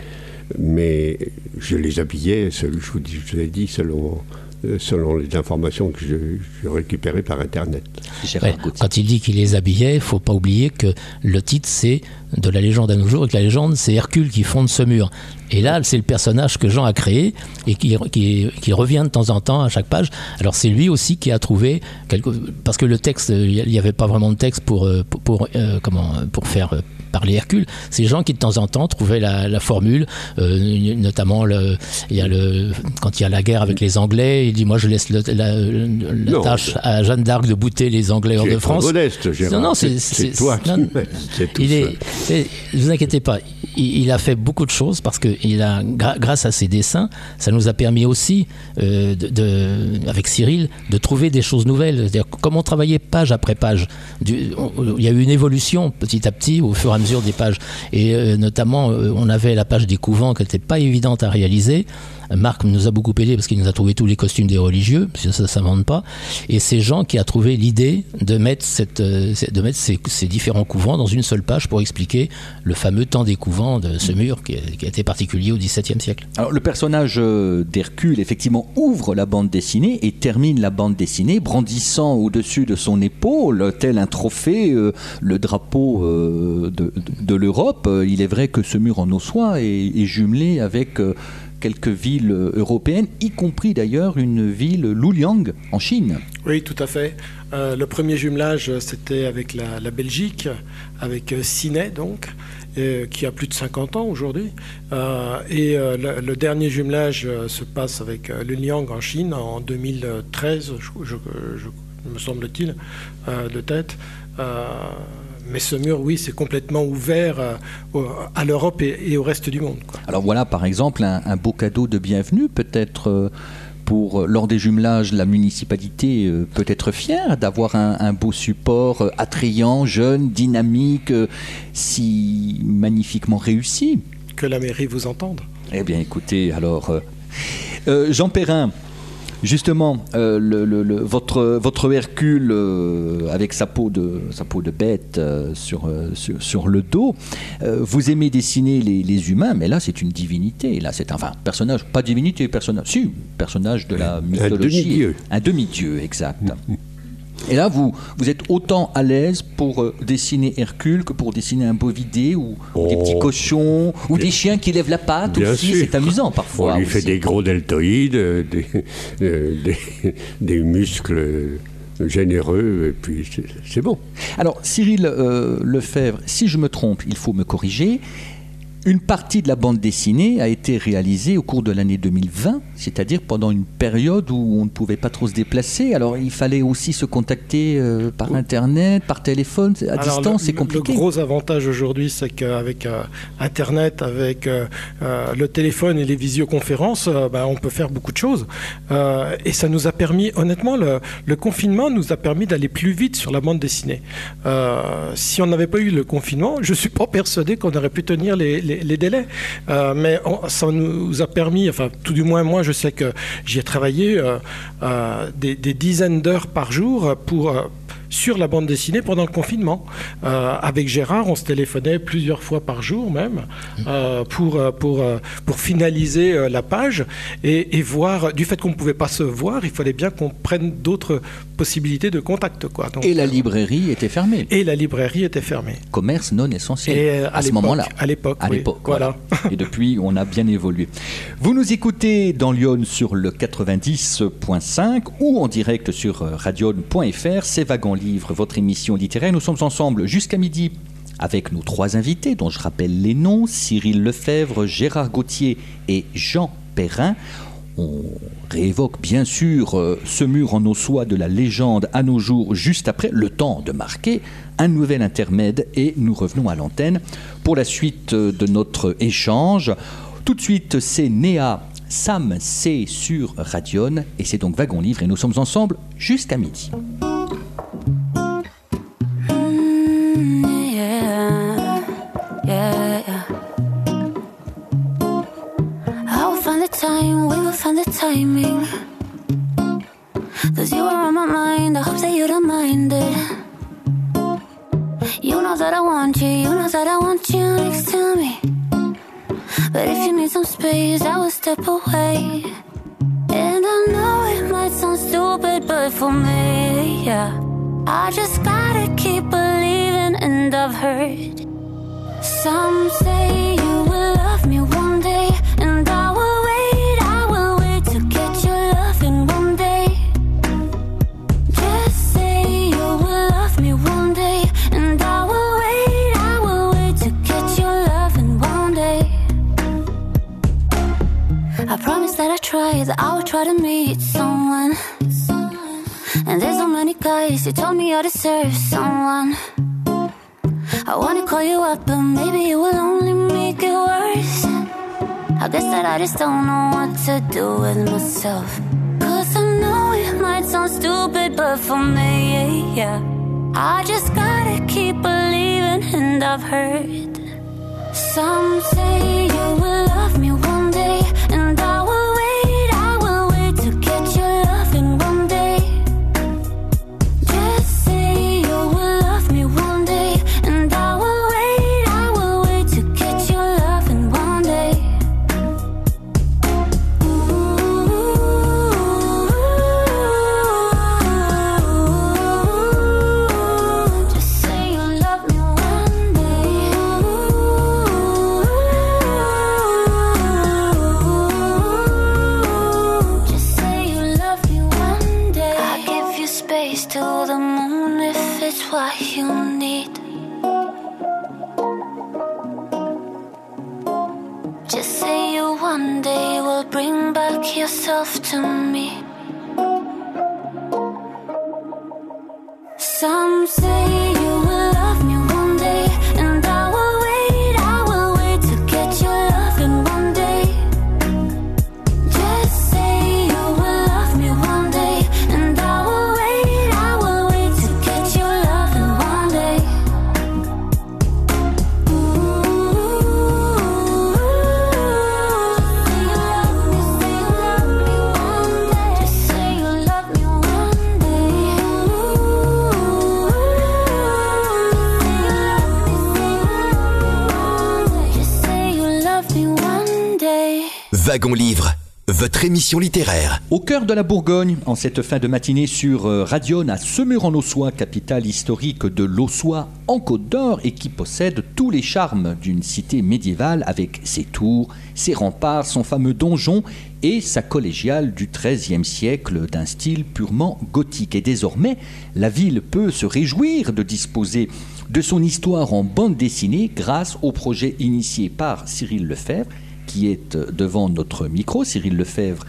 [SPEAKER 5] mais je les habillais, je vous, dis, je vous ai dit, selon, euh, selon les informations que je, je récupérais par Internet.
[SPEAKER 4] Ouais, quand il dit qu'il les habillait, il ne faut pas oublier que le titre, c'est de la légende à nos jours, et que la légende, c'est Hercule qui fonde ce mur. Et là, c'est le personnage que Jean a créé et qui, qui, qui revient de temps en temps à chaque page. Alors, c'est lui aussi qui a trouvé... Quelque, parce que le texte, il n'y avait pas vraiment de texte pour, pour, pour, euh, comment, pour faire parler Hercule. C'est Jean qui, de temps en temps, trouvait la, la formule. Euh, notamment, le, il y a le, quand il y a la guerre avec les Anglais, il dit, moi, je laisse le, la, la non, tâche à Jeanne d'Arc de bouter les Anglais hors de France.
[SPEAKER 5] Modeste, Gérard. Non, non, c'est, c'est, c'est toi qui... Non, c'est tout
[SPEAKER 4] il est, c'est, ne vous inquiétez pas. Il, il a fait beaucoup de choses parce que il a, grâce à ses dessins, ça nous a permis aussi, euh, de, de, avec Cyril, de trouver des choses nouvelles. C'est-à-dire, comme on travaillait page après page, du, on, il y a eu une évolution petit à petit au fur et à mesure des pages. Et euh, notamment, euh, on avait la page des couvents qui n'était pas évidente à réaliser. Marc nous a beaucoup aidé parce qu'il nous a trouvé tous les costumes des religieux, parce que ça ne s'invente pas. Et c'est Jean qui a trouvé l'idée de mettre, cette, de mettre ces, ces différents couvents dans une seule page pour expliquer le fameux temps des couvents légende, ce mur qui, qui a été particulier au dix-septième siècle.
[SPEAKER 2] Alors le personnage d'Hercule effectivement ouvre la bande dessinée et termine la bande dessinée brandissant au-dessus de son épaule tel un trophée euh, le drapeau euh, de, de, de l'Europe. Il est vrai que ce mur en ossois est, est jumelé avec euh, quelques villes européennes, y compris d'ailleurs une ville, Luliang, en Chine.
[SPEAKER 3] Oui, tout à fait. Euh, le premier jumelage, c'était avec la, la Belgique, avec euh, Sydney, donc, euh, qui a plus de cinquante ans aujourd'hui. Euh, et euh, le, le dernier jumelage euh, se passe avec euh, Luliang en Chine en deux mille treize, je, je, je, me semble-t-il, euh, de tête. Euh, Mais ce mur, oui, c'est complètement ouvert euh, à l'Europe et, et au reste du monde, quoi.
[SPEAKER 2] Alors voilà, par exemple, un, un beau cadeau de bienvenue, peut-être euh, pour, lors des jumelages, la municipalité euh, peut être fière d'avoir un, un beau support euh, attrayant, jeune, dynamique, euh, si magnifiquement réussi.
[SPEAKER 3] Que la mairie vous entende.
[SPEAKER 2] Eh bien, écoutez, alors, euh, euh, Jean Perrin, justement, euh, le, le, le, votre, votre Hercule euh, avec sa peau de, sa peau de bête euh, sur, euh, sur, sur le dos, euh, vous aimez dessiner les, les humains, mais là c'est une divinité. Là c'est un enfin, personnage, pas divinité, personnage, si, personnage de la mythologie.
[SPEAKER 5] Un demi-dieu.
[SPEAKER 2] Un demi-dieu, exact. Et là, vous, vous êtes autant à l'aise pour euh, dessiner Hercule que pour dessiner un bovidé ou,
[SPEAKER 5] oh,
[SPEAKER 2] ou des petits cochons ou des chiens qui lèvent la patte
[SPEAKER 5] bien
[SPEAKER 2] aussi.
[SPEAKER 5] sûr.
[SPEAKER 2] C'est amusant parfois.
[SPEAKER 5] On lui
[SPEAKER 2] aussi.
[SPEAKER 5] fait des gros deltoïdes, euh, des, euh, des, des muscles généreux, et puis c'est, c'est bon.
[SPEAKER 2] Alors, Cyril euh, Lefebvre, si je me trompe, il faut me corriger. Une partie de la bande dessinée a été réalisée au cours de l'année deux mille vingt, c'est-à-dire pendant une période où on ne pouvait pas trop se déplacer. Alors il fallait aussi se contacter euh, par Internet, par téléphone, à
[SPEAKER 3] Alors,
[SPEAKER 2] distance,
[SPEAKER 3] le,
[SPEAKER 2] c'est compliqué.
[SPEAKER 3] Le gros avantage aujourd'hui, c'est qu'avec euh, Internet, avec euh, euh, le téléphone et les visioconférences, euh, ben, on peut faire beaucoup de choses. Euh, et ça nous a permis, honnêtement, le, le confinement nous a permis d'aller plus vite sur la bande dessinée. Euh, si on n'avait pas eu le confinement, je ne suis pas persuadé qu'on aurait pu tenir les, les, les délais. Euh, mais on, ça nous a permis, enfin tout du moins moi, je sais que j'y ai travaillé euh, euh, des, des dizaines d'heures par jour pour... Euh, sur la bande dessinée pendant le confinement. Euh, avec Gérard, on se téléphonait plusieurs fois par jour même euh, pour, pour, pour finaliser euh, la page et, et voir, du fait qu'on ne pouvait pas se voir, il fallait bien qu'on prenne d'autres possibilités de contact, quoi. Donc,
[SPEAKER 2] et la librairie était fermée.
[SPEAKER 3] Et la librairie était fermée.
[SPEAKER 2] Commerce non essentiel
[SPEAKER 3] et à,
[SPEAKER 2] à ce moment-là.
[SPEAKER 3] À l'époque,
[SPEAKER 2] à
[SPEAKER 3] oui.
[SPEAKER 2] l'époque,
[SPEAKER 3] voilà.
[SPEAKER 2] voilà. Et depuis, on a bien évolué. Vous nous écoutez dans Lyon sur le quatre-vingt-dix point cinq ou en direct sur radion point f r. C'est Wagon Livre, votre émission littéraire. Nous sommes ensemble jusqu'à midi avec nos trois invités, dont je rappelle les noms, Cyril Lefebvre, Gérard Gauthier et Jean Perrin. On réévoque bien sûr euh, ce mur en ossois de la légende à nos jours, juste après, le temps de marquer un nouvel intermède et nous revenons à l'antenne pour la suite de notre échange. Tout de suite, c'est Néa Sam C sur Radion et c'est donc Wagon Livre et nous sommes ensemble jusqu'à midi.
[SPEAKER 6] Time, we will find the timing. Cause you are on my mind, I hope that you don't mind it. You know that I want you, you know that I want you next to me. But if you need some space, I will step away. And I know it might sound stupid, but for me, yeah, I just gotta keep believing. And I've heard some say you will love me one day, and I will that I try, that I will try to meet someone. And there's so many guys who told me I deserve someone. I wanna call you up, but maybe it will only make it worse. I guess that I just don't know what to do with myself. Cause I know it might sound stupid, but for me, yeah, I just gotta keep believing. And I've heard some say you will love me one day, and I will what you need. Just say you one day will bring back yourself to me. Some say you will love me one day, and I will wait, I will wait to get your love in one day. Just say you will love me one day, and I will wait, I will wait to get your love in one day. Just say you love me one day. Just say you love me one day.
[SPEAKER 1] Wagon Livre, votre émission littéraire.
[SPEAKER 2] Au cœur de la Bourgogne, en cette fin de matinée sur euh, Radion, à Semur-en-Auxois, capitale historique de l'Auxois en Côte d'Or et qui possède tous les charmes d'une cité médiévale avec ses tours, ses remparts, son fameux donjon et sa collégiale du treizième siècle d'un style purement gothique. Et désormais, la ville peut se réjouir de disposer de son histoire en bande dessinée grâce au projet initié par Cyril Lefebvre, qui est devant notre micro. Cyril Lefebvre,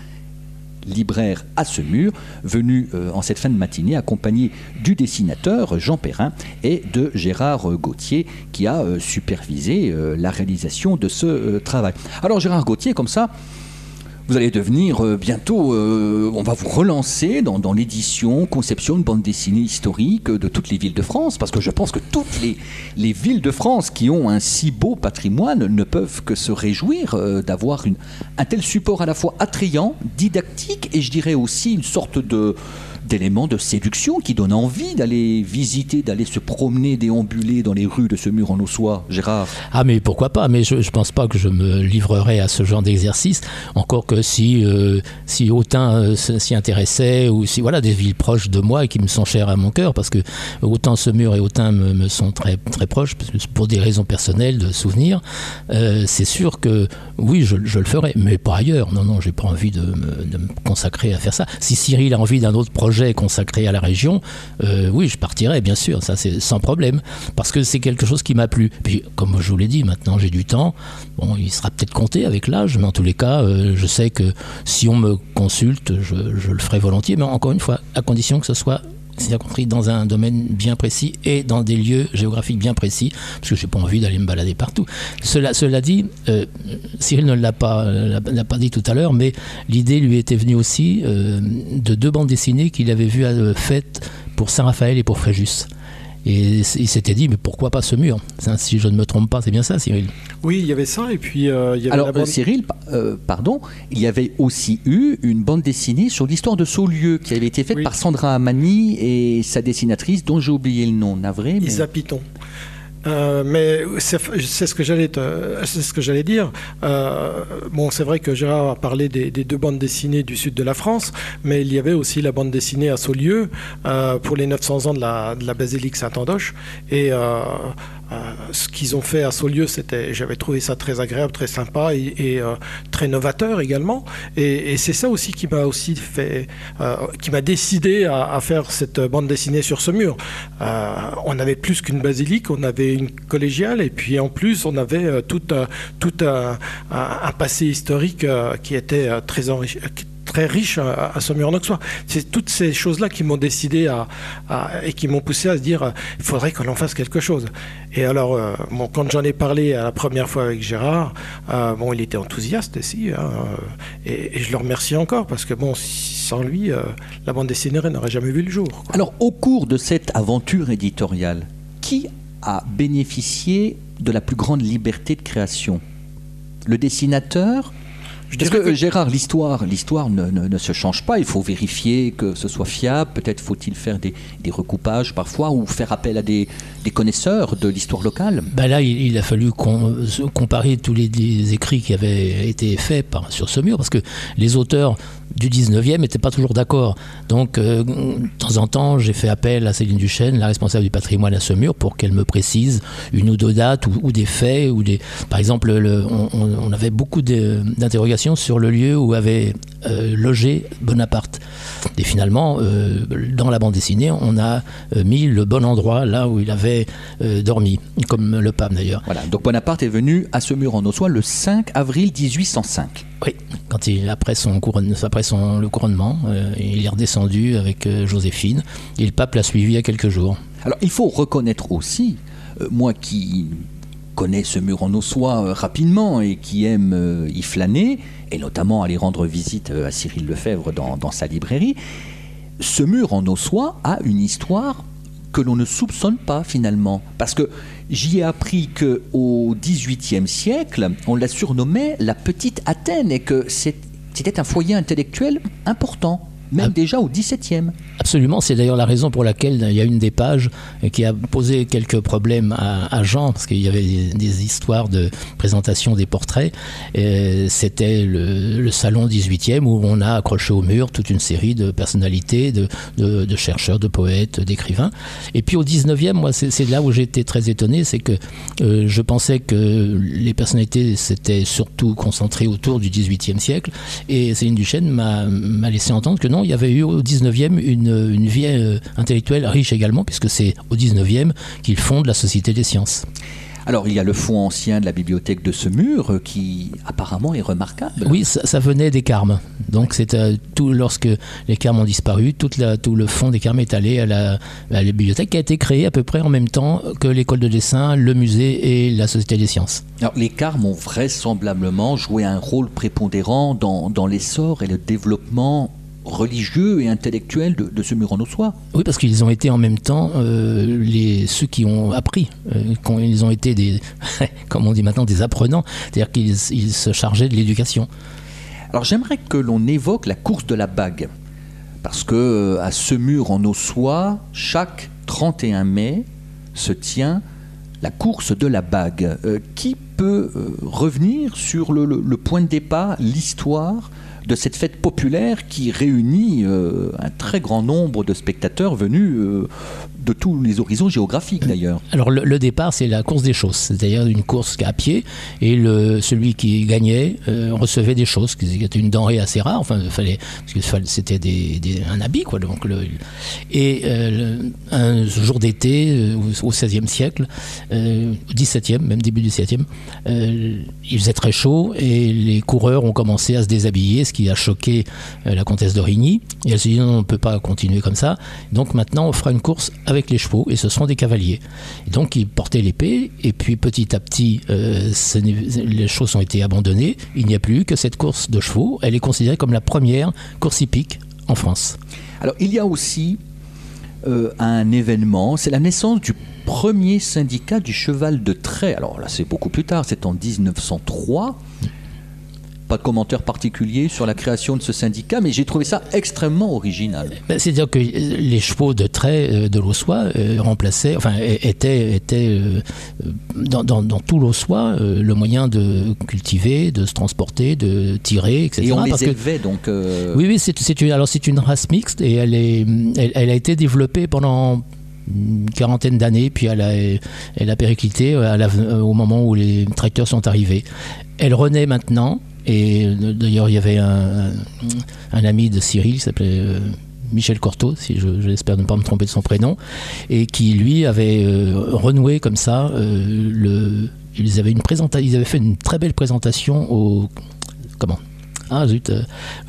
[SPEAKER 2] libraire à Semur, venu euh, en cette fin de matinée accompagné du dessinateur Jean Perrin et de Gérard Gauthier qui a euh, supervisé euh, la réalisation de ce euh, travail. Alors Gérard Gauthier, comme ça, vous allez devenir euh, bientôt, euh, on va vous relancer dans, dans l'édition, conception de bande dessinée historique de toutes les villes de France, parce que je pense que toutes les, les villes de France qui ont un si beau patrimoine ne peuvent que se réjouir euh, d'avoir une, un tel support à la fois attrayant, didactique, et je dirais aussi une sorte de... d'éléments de séduction qui donnent envie d'aller visiter, d'aller se promener, déambuler dans les rues de Semur-en-Auxois. Gérard?
[SPEAKER 4] Ah mais pourquoi pas, mais je ne pense pas que je me livrerai à ce genre d'exercice, encore que si, euh, si Autun euh, s'y intéressait, ou si voilà, des villes proches de moi et qui me sont chères à mon cœur, parce que autant Semur et Autun me, me sont très, très proches, pour des raisons personnelles, de souvenirs, euh, c'est sûr que oui, je, je le ferai, mais pas ailleurs. Non, non, j'ai pas envie de me, de me consacrer à faire ça. Si Cyril a envie d'un autre projet consacré à la région, euh, oui, je partirai, bien sûr, ça c'est sans problème, parce que c'est quelque chose qui m'a plu. Puis, comme je vous l'ai dit, maintenant j'ai du temps, bon, il sera peut-être compté avec l'âge, mais en tous les cas, euh, je sais que si on me consulte, je, je le ferai volontiers, mais encore une fois, à condition que ce soit, c'est-à-dire compris, dans un domaine bien précis et dans des lieux géographiques bien précis, parce que je n'ai pas envie d'aller me balader partout. Cela, cela dit, euh, Cyril ne l'a pas, l'a pas dit tout à l'heure, mais l'idée lui était venue aussi euh, de deux bandes dessinées qu'il avait vues euh, faites pour Saint-Raphaël et pour Fréjus. Et il s'était dit, mais pourquoi pas Semur? Si je ne me trompe pas, c'est bien ça, Cyril?
[SPEAKER 3] Oui, il y avait ça, et puis euh, il y avait
[SPEAKER 2] Alors,
[SPEAKER 3] la bande...
[SPEAKER 2] euh, Cyril, euh, pardon, il y avait aussi eu une bande dessinée sur l'histoire de Saulieu qui avait été faite
[SPEAKER 3] Oui.
[SPEAKER 2] par Sandra Amani et sa dessinatrice, dont j'ai oublié le nom, navré. Mais...
[SPEAKER 3] Isa Piton. Euh, mais c'est, c'est ce que j'allais te, c'est ce que j'allais dire. Euh, bon, c'est vrai que Gérard a parlé des, des deux bandes dessinées du sud de la France, mais il y avait aussi la bande dessinée à Saulieu euh, pour les neuf cents ans de la, de la basilique Saint-Andoche. Et euh, euh, ce qu'ils ont fait à Saulieu, c'était, j'avais trouvé ça très agréable, très sympa et, et euh, très novateur également. Et, et c'est ça aussi qui m'a aussi fait, euh, qui m'a décidé à, à faire cette bande dessinée sur Semur. Euh, on avait plus qu'une basilique, on avait une collégiale et puis en plus on avait euh, tout, euh, tout un, un, un passé historique euh, qui était euh, très enrichi, très riche à, à Semur-en-Auxois. C'est toutes ces choses-là qui m'ont décidé à, à, et qui m'ont poussé à se dire euh, il faudrait qu'on en fasse quelque chose. Et alors, euh, bon, quand j'en ai parlé la première fois avec Gérard, euh, bon, il était enthousiaste aussi, hein, et, et je le remercie encore parce que bon, sans lui, euh, la bande dessinée n'aurait jamais vu le jour, quoi.
[SPEAKER 2] Alors, au cours de cette aventure éditoriale, qui a bénéficié de la plus grande liberté de création? Le dessinateur?
[SPEAKER 3] Je
[SPEAKER 2] Parce
[SPEAKER 3] dirais
[SPEAKER 2] que,
[SPEAKER 3] que-
[SPEAKER 2] Gérard, l'histoire, l'histoire ne, ne- ne se change pas. Il faut vérifier que ce soit fiable. Peut-être faut-il faire des, des recoupages parfois ou faire appel à des, des connaisseurs de l'histoire locale.
[SPEAKER 4] Ben là, il, il a fallu com- comparer tous les, les écrits qui avaient été faits par, sur Semur, parce que les auteurs du dix-neuvième n'étaient pas toujours d'accord. Donc, euh, de temps en temps, j'ai fait appel à Céline Duchesne, la responsable du patrimoine à Semur, pour qu'elle me précise une ou deux dates ou, ou des faits. Ou des... Par exemple, le, on, on avait beaucoup de, d'interrogations sur le lieu où avait euh, loger Bonaparte. Et finalement, euh, dans la bande dessinée, on a euh, mis le bon endroit là où il avait euh, dormi, comme le pape d'ailleurs.
[SPEAKER 2] Voilà, donc Bonaparte est venu à Semur-en-Auxois le cinq avril dix-huit cent cinq.
[SPEAKER 4] Oui, quand il, après, son couronne, après son, le couronnement, euh, il est redescendu avec euh, Joséphine, et le pape l'a suivi il y a quelques jours.
[SPEAKER 2] Alors il faut reconnaître aussi, euh, moi qui connais Semur-en-Auxois euh, rapidement et qui aime euh, y flâner, et notamment aller rendre visite euh, à Cyril Lefebvre dans, dans sa librairie, Semur-en-Auxois a une histoire que l'on ne soupçonne pas finalement. Parce que j'y ai appris qu'au dix-huitième siècle, on la surnommait la Petite Athènes et que c'était un foyer intellectuel important, même ah. déjà au dix-septième.
[SPEAKER 4] Absolument, c'est d'ailleurs la raison pour laquelle il y a une des pages qui a posé quelques problèmes à, à Jean, parce qu'il y avait des, des histoires de présentation des portraits. Et c'était le, le salon dix-huitième où on a accroché au mur toute une série de personnalités, de, de, de chercheurs, de poètes, d'écrivains. Et puis au dix-neuvième, moi, c'est, c'est là où j'ai été très étonné, c'est que euh, je pensais que les personnalités s'étaient surtout concentrées autour du dix-huitième siècle, et Céline Duchesne m'a, m'a laissé entendre que non, il y avait eu au dix-neuvième une une vie euh, intellectuelle riche également, puisque c'est au dix-neuvième qu'il fonde la Société des sciences.
[SPEAKER 2] Alors il y a le fonds ancien de la bibliothèque de Semur euh, qui apparemment est remarquable.
[SPEAKER 4] Oui, ça, ça venait des Carmes. Donc c'est euh, tout, lorsque les Carmes ont disparu, toute la, tout le fonds des Carmes est allé à la, à la bibliothèque qui a été créée à peu près en même temps que l'école de dessin, le musée et la Société des sciences.
[SPEAKER 2] Alors les Carmes ont vraisemblablement joué un rôle prépondérant dans, dans l'essor et le développement religieux et intellectuel de, de Semur-en-Auxois.
[SPEAKER 4] Oui, parce qu'ils ont été en même temps euh, les, ceux qui ont appris. Euh, quand ils ont été des, comme on dit maintenant, des apprenants. C'est-à-dire qu'ils ils se chargeaient de l'éducation.
[SPEAKER 2] Alors j'aimerais que l'on évoque la course de la bague. Parce que à Semur-en-Auxois, chaque trente et un mai se tient la course de la bague. Euh, qui peut euh, revenir sur le, le, le point de départ, l'histoire de cette fête populaire qui réunit euh, un très grand nombre de spectateurs venus euh, de tous les horizons géographiques d'ailleurs.
[SPEAKER 4] Alors le, le départ, c'est la course des choses, c'est-à-dire une course à pied, et le, celui qui gagnait euh, recevait des choses, qui était une denrée assez rare, enfin il fallait, parce que c'était des, des, un habit quoi. Donc le, et euh, le, un jour d'été euh, au seizième siècle, euh, dix-septième, même début du dix-septième, euh, il faisait très chaud et les coureurs ont commencé à se déshabiller, ce qui a choqué euh, la comtesse d'Origny, et elle s'est dit non, on ne peut pas continuer comme ça, donc maintenant on fera une course avec les chevaux, et ce seront des cavaliers. Et donc ils portaient l'épée, et puis petit à petit euh, les choses ont été abandonnées, il n'y a plus que cette course de chevaux, elle est considérée comme la première course hippique en France.
[SPEAKER 2] Alors il y a aussi euh, un événement, c'est la naissance du premier syndicat du cheval de trait. Alors là c'est beaucoup plus tard, c'est en dix-neuf cent trois. Pas de commentaire particulier sur la création de ce syndicat, mais j'ai trouvé ça extrêmement original.
[SPEAKER 4] Ben, c'est-à-dire que les chevaux de trait de l'Auxois euh, remplaçaient, enfin, étaient, étaient euh, dans, dans, dans tout l'Auxois euh, le moyen de cultiver, de se transporter, de tirer, et cetera.
[SPEAKER 2] Et on
[SPEAKER 4] parce
[SPEAKER 2] les élevait
[SPEAKER 4] que,
[SPEAKER 2] donc. Euh...
[SPEAKER 4] Oui, oui, c'est, c'est une, alors c'est une race mixte et elle est, elle, elle a été développée pendant une quarantaine d'années, puis elle a, elle a périclité à la, au moment où les tracteurs sont arrivés. Elle renaît maintenant. Et d'ailleurs, il y avait un, un ami de Cyril qui s'appelait euh, Michel Cortot, si je, j'espère ne pas me tromper de son prénom, et qui lui avait euh, renoué comme ça. Euh, le, ils, avaient une présenta- ils avaient fait une très belle présentation au. Comment Ah zut euh,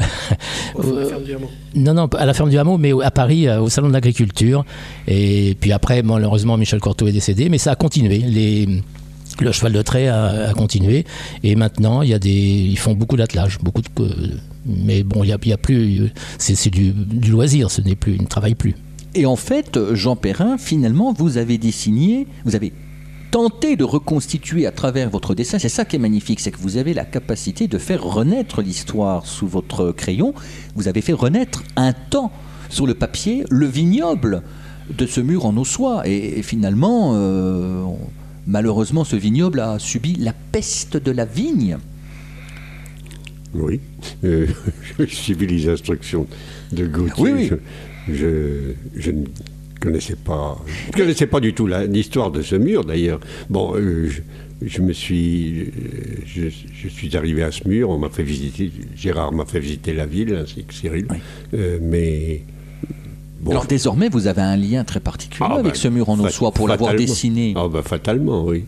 [SPEAKER 3] à la ferme du Hameau.
[SPEAKER 4] Non, non, à la ferme du Hameau, mais à Paris, au Salon de l'Agriculture. Et puis après, malheureusement, Michel Cortot est décédé, mais ça a continué. Les. Le cheval de trait a, a continué, et maintenant il y a des, ils font beaucoup d'attelage, beaucoup de, mais bon, il y a, il y a plus, c'est, c'est du, du loisir, ce n'est plus, ils ne travaillent plus.
[SPEAKER 2] Et en fait, Jean Perrin, finalement, vous avez dessiné, vous avez tenté de reconstituer à travers votre dessin, c'est ça qui est magnifique, c'est que vous avez la capacité de faire renaître l'histoire sous votre crayon. Vous avez fait renaître un temps sur le papier, le vignoble de Semur-en-Auxois, et, et finalement. Euh, on, Malheureusement, ce vignoble a subi la peste de la vigne.
[SPEAKER 5] Oui, euh, j'ai suivi les instructions de Gauthier.
[SPEAKER 2] Oui, oui.
[SPEAKER 5] Je, je, je ne Je ne connaissais pas, je connaissais pas du tout la, l'histoire de ce mur, d'ailleurs. Bon, euh, je, je me suis, je, je suis arrivé à ce mur, on m'a fait visiter, Gérard m'a fait visiter la ville, ainsi que Cyril, oui. euh, mais...
[SPEAKER 2] Bon. Alors désormais, vous avez un lien très particulier ah, avec ben, ce mur en ossois pour l'avoir dessiné.
[SPEAKER 5] Ah ben, fatalement, oui.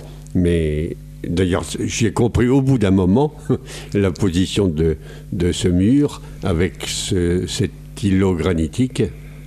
[SPEAKER 5] Mais d'ailleurs, j'ai compris au bout d'un moment la position de, de ce mur avec ce, cet îlot granitique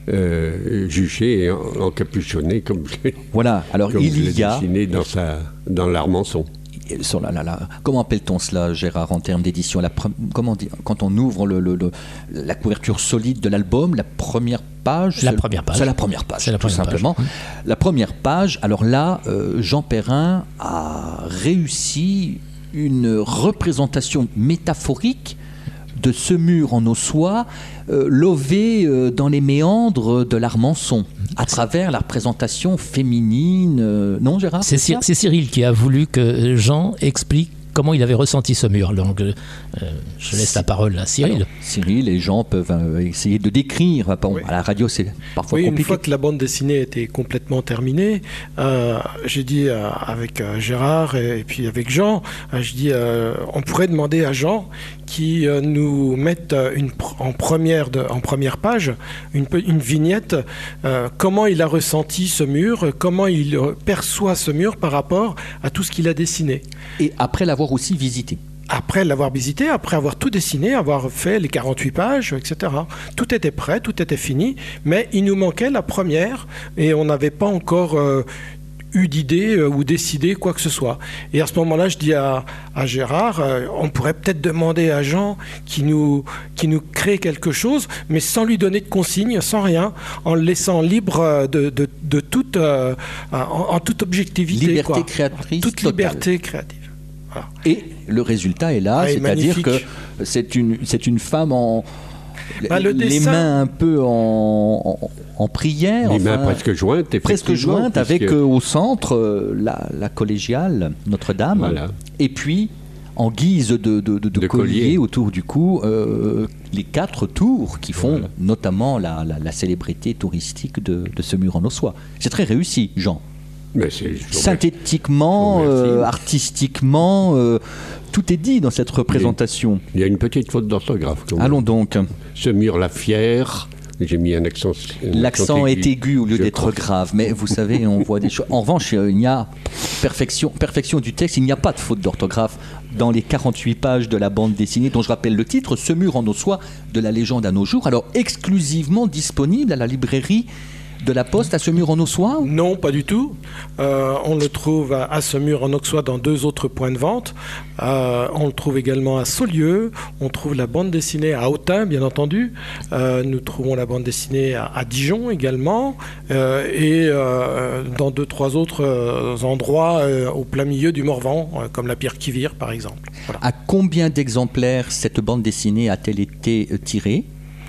[SPEAKER 5] euh, juché et encapuchonné comme je l'ai,
[SPEAKER 2] voilà. Alors
[SPEAKER 5] comme
[SPEAKER 2] il
[SPEAKER 5] je l'ai
[SPEAKER 2] y a
[SPEAKER 5] dessiné dans, sa, dans l'Armançon.
[SPEAKER 2] Sur la, la, la, comment appelle-t-on cela, Gérard, en termes d'édition la pre, comment dire, quand on ouvre le, le, le, la couverture solide de l'album, la première page,
[SPEAKER 4] la
[SPEAKER 2] c'est,
[SPEAKER 4] première page,
[SPEAKER 2] c'est la première page,
[SPEAKER 4] c'est la
[SPEAKER 2] tout
[SPEAKER 4] première
[SPEAKER 2] simplement.
[SPEAKER 4] Page.
[SPEAKER 2] La première page. Alors là, euh, Jean Perrin a réussi une représentation métaphorique de ce mur en ossois, euh, lové euh, dans les méandres de l'Armançon, à travers la représentation féminine. Euh, non, Gérard,
[SPEAKER 4] c'est, c'est, c'est Cyril qui a voulu que Jean explique comment il avait ressenti ce mur. Donc, euh, je laisse la parole à Cyril.
[SPEAKER 2] Alors, Cyril et Jean peuvent euh, essayer de décrire. Bon, oui. À la radio, c'est parfois
[SPEAKER 3] oui,
[SPEAKER 2] compliqué.
[SPEAKER 3] Une fois que la bande dessinée était complètement terminée, euh, j'ai dit euh, avec euh, Gérard et, et puis avec Jean, euh, je dis, euh, on pourrait demander à Jean qui euh, nous mette une, en, première de, en première page une, une vignette, euh, comment il a ressenti ce mur, comment il perçoit ce mur par rapport à tout ce qu'il a dessiné.
[SPEAKER 2] Et après l'avoir aussi visité.
[SPEAKER 3] Après l'avoir visité, après avoir tout dessiné, avoir fait les quarante-huit pages, et cetera. Tout était prêt, tout était fini, mais il nous manquait la première et on n'avait pas encore euh, eu d'idée euh, ou décidé quoi que ce soit. Et à ce moment-là, je dis à, à Gérard, euh, on pourrait peut-être demander à Jean qui nous, qui nous crée quelque chose, mais sans lui donner de consignes, sans rien, en le laissant libre de, de, de toute, euh, en, en toute objectivité.
[SPEAKER 2] Liberté
[SPEAKER 3] quoi.
[SPEAKER 2] créatrice
[SPEAKER 3] Toute
[SPEAKER 2] totale.
[SPEAKER 3] Liberté créative. Voilà.
[SPEAKER 2] Et le résultat est là, ah, c'est-à-dire magnifique. que c'est une, c'est une femme en... Bah, le les dessin... mains un peu en, en, en prière.
[SPEAKER 5] Les enfin, mains presque jointes.
[SPEAKER 2] Presque jointes, avec euh, au centre euh, la, la collégiale Notre-Dame. Voilà. Et puis, en guise de, de, de, de, de collier, collier autour du cou, euh, les quatre tours qui font voilà. notamment la, la, la célébrité touristique de, de ce mur en ossois. C'est très réussi, Jean.
[SPEAKER 5] Mais c'est,
[SPEAKER 2] synthétiquement, euh, artistiquement, euh, tout est dit dans cette représentation.
[SPEAKER 5] Il y a une petite faute d'orthographe.
[SPEAKER 2] Allons donc.
[SPEAKER 5] Ce mur la fière. J'ai mis un accent. Un
[SPEAKER 2] L'accent
[SPEAKER 5] accent
[SPEAKER 2] est aigu au lieu d'être crois. grave, mais vous savez, on voit des choses. En revanche, il y a perfection, perfection du texte. Il n'y a pas de faute d'orthographe dans les quarante-huit pages de la bande dessinée, dont je rappelle le titre, Ce mur en ossois de la légende à nos jours. Alors exclusivement disponible à la librairie de la Poste à ce mur en ossois ?
[SPEAKER 3] Non, pas du tout. Euh, on le trouve à, à ce mur en ossois dans deux autres points de vente. Euh, on le trouve également à Saulieu. On trouve la bande dessinée à Autun, bien entendu. Euh, nous trouvons la bande dessinée à, à Dijon également. Euh, et euh, dans deux, trois autres euh, endroits euh, au plein milieu du Morvan, euh, comme la Pierre-Quivire, par exemple. Voilà.
[SPEAKER 2] À combien d'exemplaires cette bande dessinée a-t-elle été tirée ?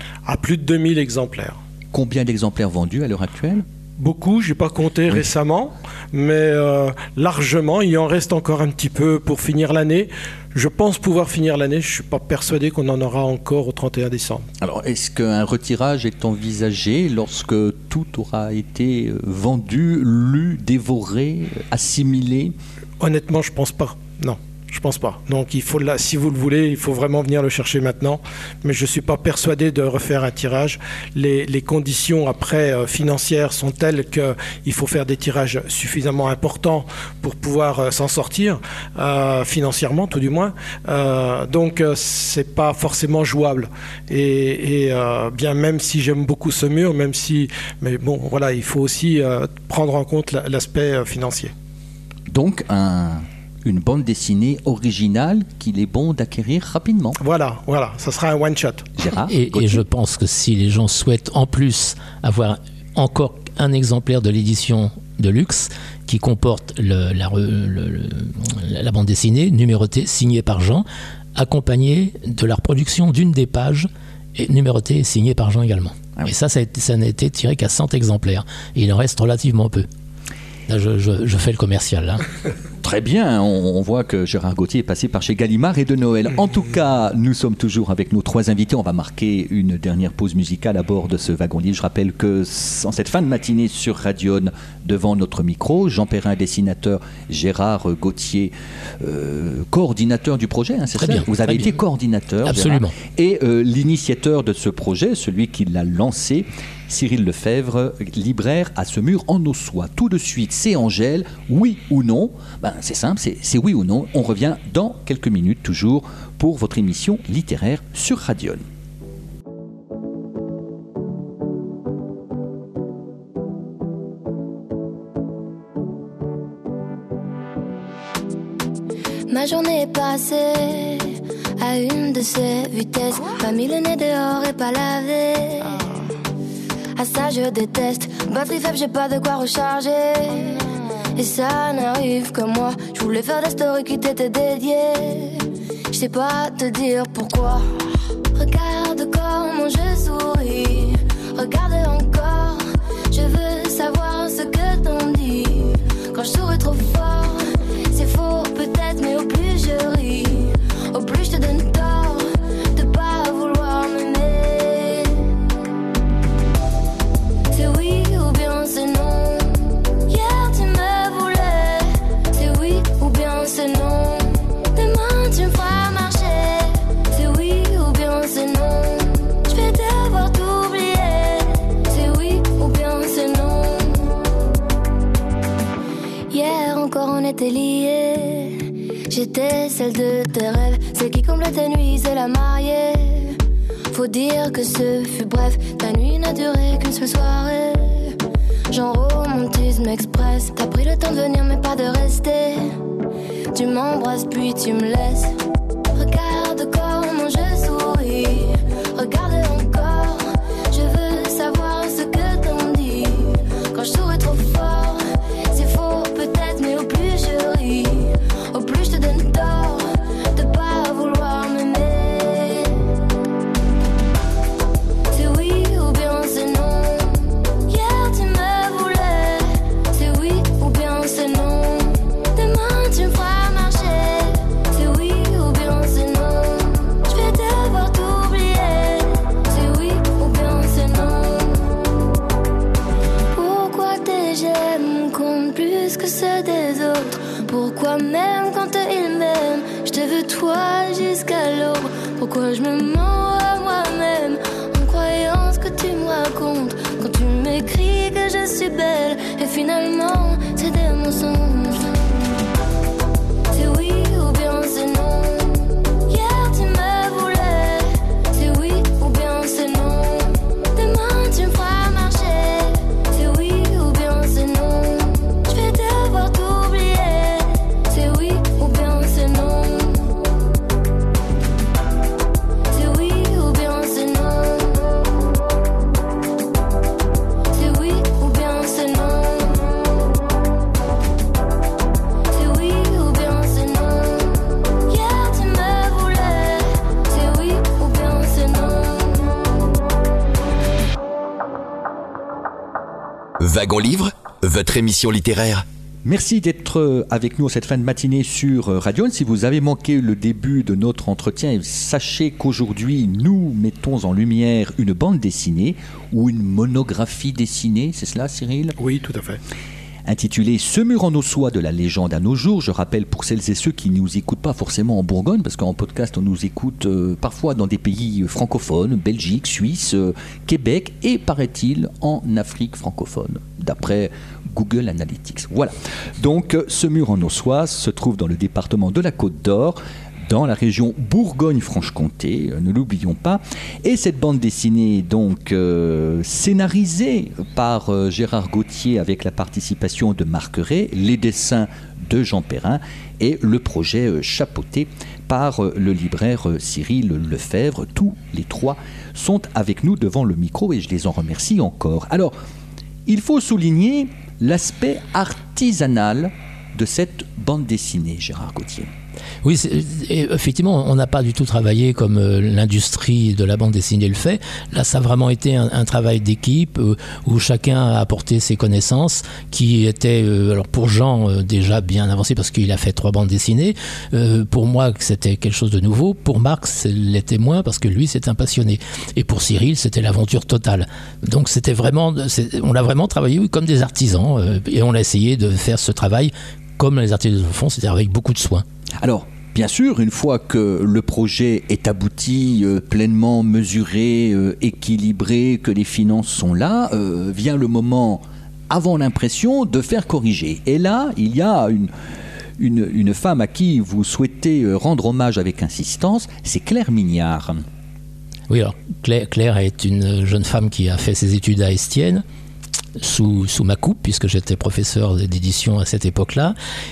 [SPEAKER 3] À plus de deux mille exemplaires.
[SPEAKER 2] Combien d'exemplaires vendus à l'heure actuelle ?
[SPEAKER 3] Beaucoup, je n'ai pas compté oui. récemment, mais euh, largement, il en reste encore un petit peu pour finir l'année. Je pense pouvoir finir l'année, je ne suis pas persuadé qu'on en aura encore au trente et un décembre.
[SPEAKER 2] Alors, est-ce qu'un retirage est envisagé lorsque tout aura été vendu, lu, dévoré, assimilé ?
[SPEAKER 3] Honnêtement, je ne pense pas, non. Je pense pas. Donc, il faut, là, si vous le voulez, il faut vraiment venir le chercher maintenant. Mais je ne suis pas persuadé de refaire un tirage. Les, les conditions après euh, financières sont telles qu'il faut faire des tirages suffisamment importants pour pouvoir euh, s'en sortir, euh, financièrement tout du moins. Euh, donc, euh, c'est pas forcément jouable. Et, et euh, bien même si j'aime beaucoup ce mur, même si, mais bon, voilà, il faut aussi euh, prendre en compte la, l'aspect euh, financier.
[SPEAKER 2] Donc, un une bande dessinée originale qu'il est bon d'acquérir rapidement.
[SPEAKER 3] Voilà, voilà, ça sera un one-shot.
[SPEAKER 2] Gérard,
[SPEAKER 4] et, et je pense que si les gens souhaitent en plus avoir encore un exemplaire de l'édition de luxe qui comporte le, la, le, le, la bande dessinée numérotée, signée par Jean, accompagnée de la reproduction d'une des pages et numérotée et signée par Jean également. Ah oui. Et ça, ça, a été, ça n'a été tiré qu'à cent exemplaires. Et il en reste relativement peu. Là, je, je, je fais le commercial, là.
[SPEAKER 2] Très bien, on, on voit que Gérard Gauthier est passé par chez Gallimard et de Noël. En tout cas, nous sommes toujours avec nos trois invités. On va marquer une dernière pause musicale à bord de ce wagon livre. Je rappelle que en cette fin de matinée sur Radion, devant notre micro, Jean Perrin, dessinateur, Gérard Gauthier, euh, coordinateur du projet, hein, c'est
[SPEAKER 4] très
[SPEAKER 2] ça
[SPEAKER 4] bien,
[SPEAKER 2] Vous avez été
[SPEAKER 4] bien.
[SPEAKER 2] coordinateur,
[SPEAKER 4] Absolument.
[SPEAKER 2] Gérard, et euh, l'initiateur de ce projet, celui qui l'a lancé, Cyril Lefebvre, libraire à Semur en Ossois. Tout de suite, c'est Angèle, oui ou non? Ben, c'est simple, c'est, c'est oui ou non. On revient dans quelques minutes toujours pour votre émission littéraire sur Radion.
[SPEAKER 6] Ma journée est passée à une de ces vitesses. Pas mis le nez dehors et pas lavé. À ça je déteste. Batterie faible, j'ai pas de quoi recharger. Et ça n'arrive que moi. Je voulais faire des stories qui t'étaient dédiées. Je sais pas te dire pourquoi. Regarde comment je souris. Regarde encore. Je veux savoir ce que t'en dis. Quand je souris trop fort, c'est faux peut-être, mais au plus je ris, au plus je te donne tort de pas vouloir m'aimer. C'est oui ou bien c'est non. Hier tu me voulais. C'est oui ou bien c'est non. Demain tu me feras marcher. C'est oui ou bien c'est non. Je vais devoir t'oublier. C'est oui ou bien c'est non. Hier encore on était liés. J'étais celle de tes rêves, celle qui comblait tes nuits, c'est la mariée. Faut dire que ce fut bref, ta nuit n'a duré qu'une seule soirée. Genre romantisme express, t'as pris le temps de venir mais pas de rester. Tu m'embrasses puis tu me laisses. Regarde comment je souris, regarde encore. Je veux savoir ce que t'en dis. Quand je souris trop fort, c'est faux peut-être, mais au plus je ris, au plus je te donne tort de pas vouloir m'aimer. C'est oui ou bien c'est non. Hier tu me voulais. C'est oui ou bien c'est non. Demain tu me feras marcher. C'est oui ou bien c'est non. Je vais devoir t'oublier. C'est oui ou bien c'est non. Pourquoi tes j'aime comptent plus que ceux des autres? Pourquoi même quand ils m'aiment, je te veux toi jusqu'à l'aube? Pourquoi je me mens à moi-même en croyant ce que tu me racontes? Quand tu m'écris que je suis belle et finalement c'est des mensonges. C'est oui ou bien c'est non. Hier tu me voulais. C'est oui ou bien c'est non. Demain tu me feras marcher. C'est oui ou bien c'est non. Je vais devoir t'oublier. C'est oui ou bien c'est non. C'est oui ou bien c'est non. C'est oui ou bien c'est non. C'est oui ou bien c'est non. Hier tu me voulais. C'est oui ou bien c'est non.
[SPEAKER 1] Wagon Livre, votre émission littéraire.
[SPEAKER 2] Merci d'être avec nous cette fin de matinée sur Radion. Si vous avez manqué le début de notre entretien, sachez qu'aujourd'hui, nous mettons en lumière une bande dessinée ou une monographie dessinée. C'est cela, Cyril ?
[SPEAKER 3] Oui, tout à fait.
[SPEAKER 2] Intitulé « Semur en Ossois de la légende à nos jours ». Je rappelle pour celles et ceux qui ne nous écoutent pas forcément en Bourgogne, parce qu'en podcast on nous écoute euh, parfois dans des pays francophones, Belgique, Suisse, euh, Québec et paraît-il en Afrique francophone, d'après Google Analytics. Voilà. Donc euh, Semur en Ossois se trouve dans le département de la Côte d'Or, dans la région Bourgogne-Franche-Comté, euh, ne l'oublions pas. Et cette bande dessinée, donc euh, scénarisée par euh, Gérard Gauthier avec la participation de Marc Ray, les dessins de Jean Perrin et le projet euh, chapeauté par euh, le libraire euh, Cyril Lefebvre. Tous les trois sont avec nous devant le micro et je les en remercie encore. Alors, il faut souligner l'aspect artisanal de cette bande dessinée, Gérard Gauthier.
[SPEAKER 4] Oui, c'est, effectivement, on n'a pas du tout travaillé comme euh, l'industrie de la bande dessinée le fait. Là, ça a vraiment été un, un travail d'équipe euh, où chacun a apporté ses connaissances qui étaient, euh, alors pour Jean, euh, déjà bien avancées parce qu'il a fait trois bandes dessinées. Euh, pour moi, c'était quelque chose de nouveau. Pour Marc, c'est l'était moins parce que lui, c'est un passionné. Et pour Cyril, c'était l'aventure totale. Donc, c'était vraiment, c'est, on a vraiment travaillé oui, comme des artisans euh, et on a essayé de faire ce travail comme les artisans le font, c'est-à-dire avec beaucoup de soin.
[SPEAKER 2] Alors, bien sûr, une fois que le projet est abouti, euh, pleinement mesuré, euh, équilibré, que les finances sont là, euh, vient le moment, avant l'impression, de faire corriger. Et là, il y a une, une, une femme à qui vous souhaitez rendre hommage avec insistance, c'est Claire Mignard.
[SPEAKER 4] Oui, alors Claire, Claire est une jeune femme qui a fait ses études à Estienne, Sous, sous ma coupe, puisque j'étais professeur d'édition à cette époque-là.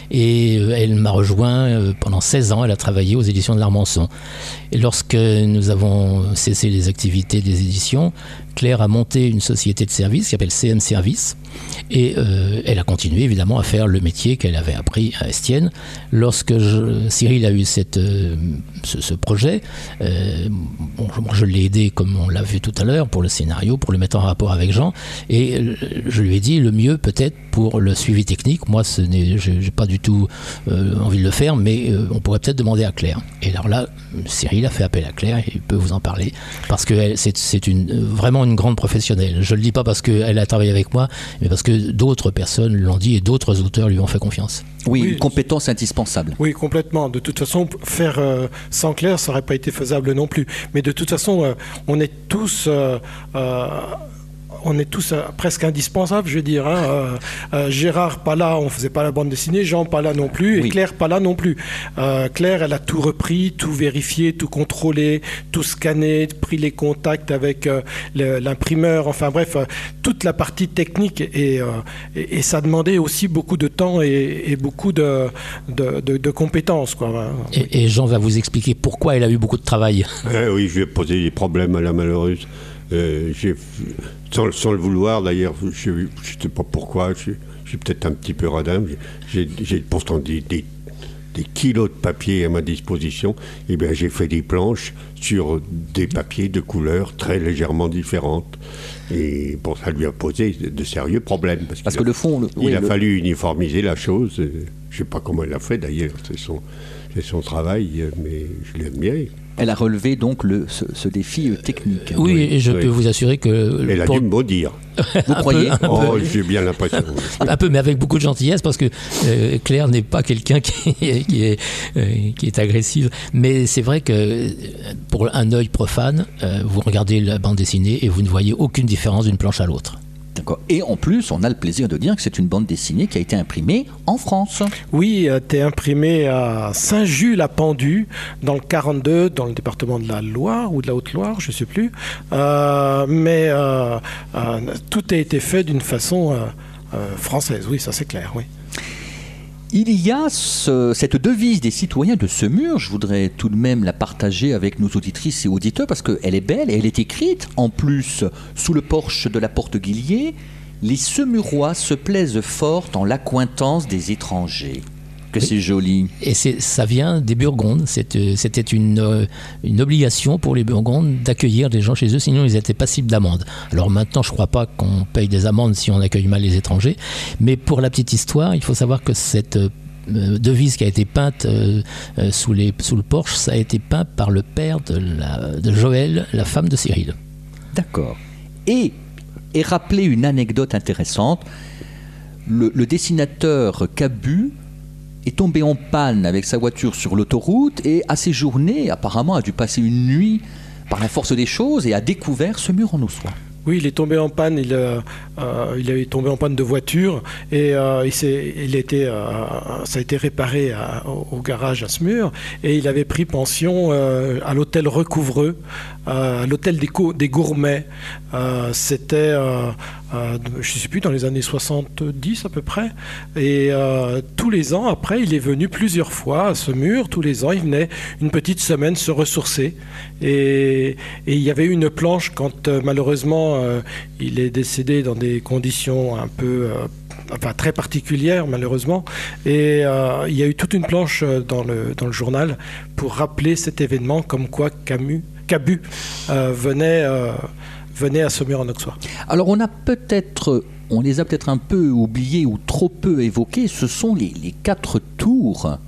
[SPEAKER 4] Et euh, elle m'a rejoint euh, pendant seize ans. Elle a travaillé aux éditions de l'Armançon. Et lorsque nous avons cessé les activités des éditions, Claire a monté une société de service qui s'appelle C M Service. Et euh, elle a continué évidemment à faire le métier qu'elle avait appris à Estienne. Lorsque je, Cyril a eu cette, euh, ce, ce projet, euh, bon, je l'ai aidé comme on l'a vu tout à l'heure pour le scénario, pour le mettre en rapport avec Jean. Et euh, je lui ai dit le mieux peut-être pour le suivi technique. Moi, ce n'est, je n'ai pas du tout euh, envie de le faire, mais euh, on pourrait peut-être demander à Claire. Et alors là, Cyril a fait appel à Claire et il peut vous en parler parce que elle, c'est, c'est une, vraiment une grande professionnelle. Je ne le dis pas parce qu'elle a travaillé avec moi, mais parce que d'autres personnes l'ont dit et d'autres auteurs lui ont fait confiance.
[SPEAKER 2] Oui,
[SPEAKER 3] Oui.
[SPEAKER 2] une compétence indispensable.
[SPEAKER 3] Oui, complètement. De toute façon, faire euh, sans Claire, ça n'aurait pas été faisable non plus. Mais de toute façon, euh, on est tous... Euh, euh, on est tous euh, presque indispensables, je veux dire. Hein. Euh, euh, Gérard pas là, on faisait pas la bande dessinée. Jean pas là non plus, et
[SPEAKER 2] Oui.
[SPEAKER 3] Claire pas là non plus. Euh, Claire, elle a tout repris, tout vérifié, tout contrôlé, tout scanné, pris les contacts avec euh, le, l'imprimeur. Enfin bref, euh, toute la partie technique et, euh, et, et ça demandait aussi beaucoup de temps et, et beaucoup de, de, de, de compétences, quoi.
[SPEAKER 4] Et, et Jean va vous expliquer pourquoi elle a eu beaucoup de travail.
[SPEAKER 5] Eh oui, je lui ai posé des problèmes à la malheureuse. Euh, j'ai, sans, sans le vouloir d'ailleurs, je ne sais pas pourquoi, je, je suis peut-être un petit peu radin, j'ai, j'ai pourtant des, des, des kilos de papier à ma disposition, et bien j'ai fait des planches sur des papiers de couleurs très légèrement différentes. Et bon, ça lui a posé de sérieux problèmes. Parce,
[SPEAKER 2] Parce
[SPEAKER 5] qu'il
[SPEAKER 2] que
[SPEAKER 5] a,
[SPEAKER 2] le fond... Le,
[SPEAKER 5] il
[SPEAKER 2] oui,
[SPEAKER 5] a
[SPEAKER 2] le...
[SPEAKER 5] fallu uniformiser la chose. Je ne sais pas comment elle l'a fait d'ailleurs, c'est son, c'est son travail, mais je l'aime bien.
[SPEAKER 2] Elle a relevé donc le, ce, ce défi euh, technique.
[SPEAKER 4] Oui,
[SPEAKER 5] Oui,
[SPEAKER 4] et je
[SPEAKER 5] oui.
[SPEAKER 4] peux vous assurer que...
[SPEAKER 5] Elle a
[SPEAKER 4] pour-
[SPEAKER 5] dû me maudire.
[SPEAKER 2] Vous
[SPEAKER 4] un
[SPEAKER 2] croyez
[SPEAKER 4] peu, un
[SPEAKER 5] Oh,
[SPEAKER 4] peu.
[SPEAKER 5] j'ai bien l'impression.
[SPEAKER 4] Un peu, mais avec beaucoup de gentillesse, parce que euh, Claire n'est pas quelqu'un qui, est- qui, est, euh, qui est agressive. Mais c'est vrai que euh, pour un œil profane, euh, vous regardez la bande dessinée et vous ne voyez aucune différence d'une planche à l'autre.
[SPEAKER 2] D'accord. Et en plus, on a le plaisir de dire que c'est une bande dessinée qui a été imprimée en France.
[SPEAKER 3] Oui, euh, t'es imprimé à Saint-Just-la-Pendue, dans le quarante-deux, dans le département de la Loire ou de la Haute-Loire, je ne sais plus. Euh, mais euh, euh, tout a été fait d'une façon euh, euh, française, oui, ça c'est clair, oui.
[SPEAKER 2] Il y a ce- cette devise des citoyens de Semur, je voudrais tout de même la partager avec nos auditrices et auditeurs parce qu'elle est belle et elle est écrite en plus sous le porche de la porte Guillier. Les Semurois se plaisent fort en l'accointance des étrangers. Que c'est joli.
[SPEAKER 4] Et c'est, ça vient des Burgondes. C'était, c'était une, euh, une obligation pour les Burgondes d'accueillir des gens chez eux, sinon ils étaient passibles d'amende. Alors maintenant, je ne crois pas qu'on paye des amendes si on accueille mal les étrangers. Mais pour la petite histoire, il faut savoir que cette euh, devise qui a été peinte euh, euh, sous, les, sous le porche, ça a été peint par le père de, la, de Joël, la femme de Cyril.
[SPEAKER 2] D'accord. Et, et rappeler une anecdote intéressante. Le, le dessinateur Cabu est tombé en panne avec sa voiture sur l'autoroute et a séjourné, apparemment a dû passer une nuit par la force des choses et a découvert ce mur en ossois.
[SPEAKER 3] Oui, il est tombé en panne, il, euh, euh, il est tombé en panne de voiture et euh, il, s'est, il était, euh, ça a été réparé à, au, au garage à Semur et il avait pris pension euh, à l'hôtel Recouvreux, euh, à l'hôtel des, co- des Gourmets. Euh, c'était, euh, euh, je ne sais plus, dans les années soixante-dix à peu près. Et euh, tous les ans, après, il est venu plusieurs fois à Semur. Tous les ans, il venait une petite semaine se ressourcer. Et, et il y avait eu une planche quand euh, malheureusement euh, il est décédé dans des conditions un peu euh, enfin, très particulière malheureusement. Et euh, il y a eu toute une planche dans le, dans le journal pour rappeler cet événement, comme quoi Camus, Cabu euh, venait, euh, venait à Saumur-en-Auxois.
[SPEAKER 2] Alors on a peut-être, on les a peut-être un peu oubliés ou trop peu évoqués, ce sont les, les quatre tours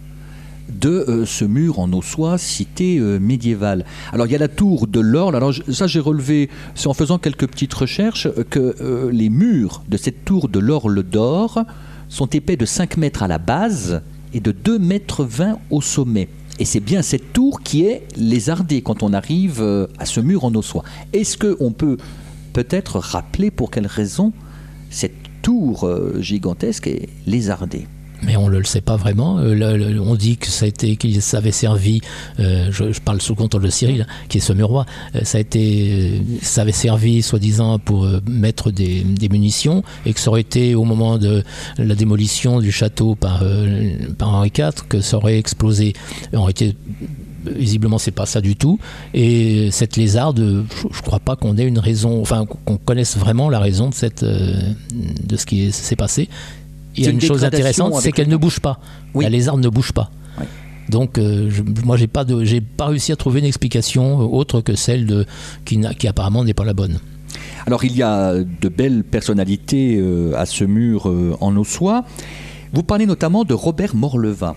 [SPEAKER 2] de euh, ce mur en Auxois, cité euh, médiévale. Alors il y a la tour de l'Orle, alors je, ça j'ai relevé, c'est en faisant quelques petites recherches, que euh, les murs de cette tour de l'Orle d'Or sont épais de cinq mètres à la base et de deux mètres vingt au sommet. Et c'est bien cette tour qui est lézardée quand on arrive euh, à ce mur en Auxois. Est-ce qu'on peut peut-être rappeler pour quelle raison cette tour euh, gigantesque est lézardée ?
[SPEAKER 4] Mais on ne le sait pas vraiment. Euh, le, le, on dit que ça a été, qu'il avait servi, euh, je, je parle sous le contrôle de Cyril, hein, qui est saumurois, euh, ça, a été, ça avait servi soi-disant pour euh, mettre des, des munitions, et que ça aurait été au moment de la démolition du château par, euh, par Henri quatre, que ça aurait explosé. On été, visiblement, c'est pas ça du tout. Et cette lézarde, je ne crois pas qu'on ait une raison, enfin qu'on connaisse vraiment la raison de, cette, euh, de ce qui s'est passé. Il y a une, une chose intéressante, c'est qu'elle ne bouge pas. Oui. La lézarde ne bouge pas. Oui. Donc, euh, je, moi, j'ai pas de, j'ai pas réussi à trouver une explication autre que celle de, qui, qui apparemment n'est pas la bonne.
[SPEAKER 2] Alors, il y a de belles personnalités euh, à ce mur euh, en Auxois. Vous parlez notamment de Robert Morleva.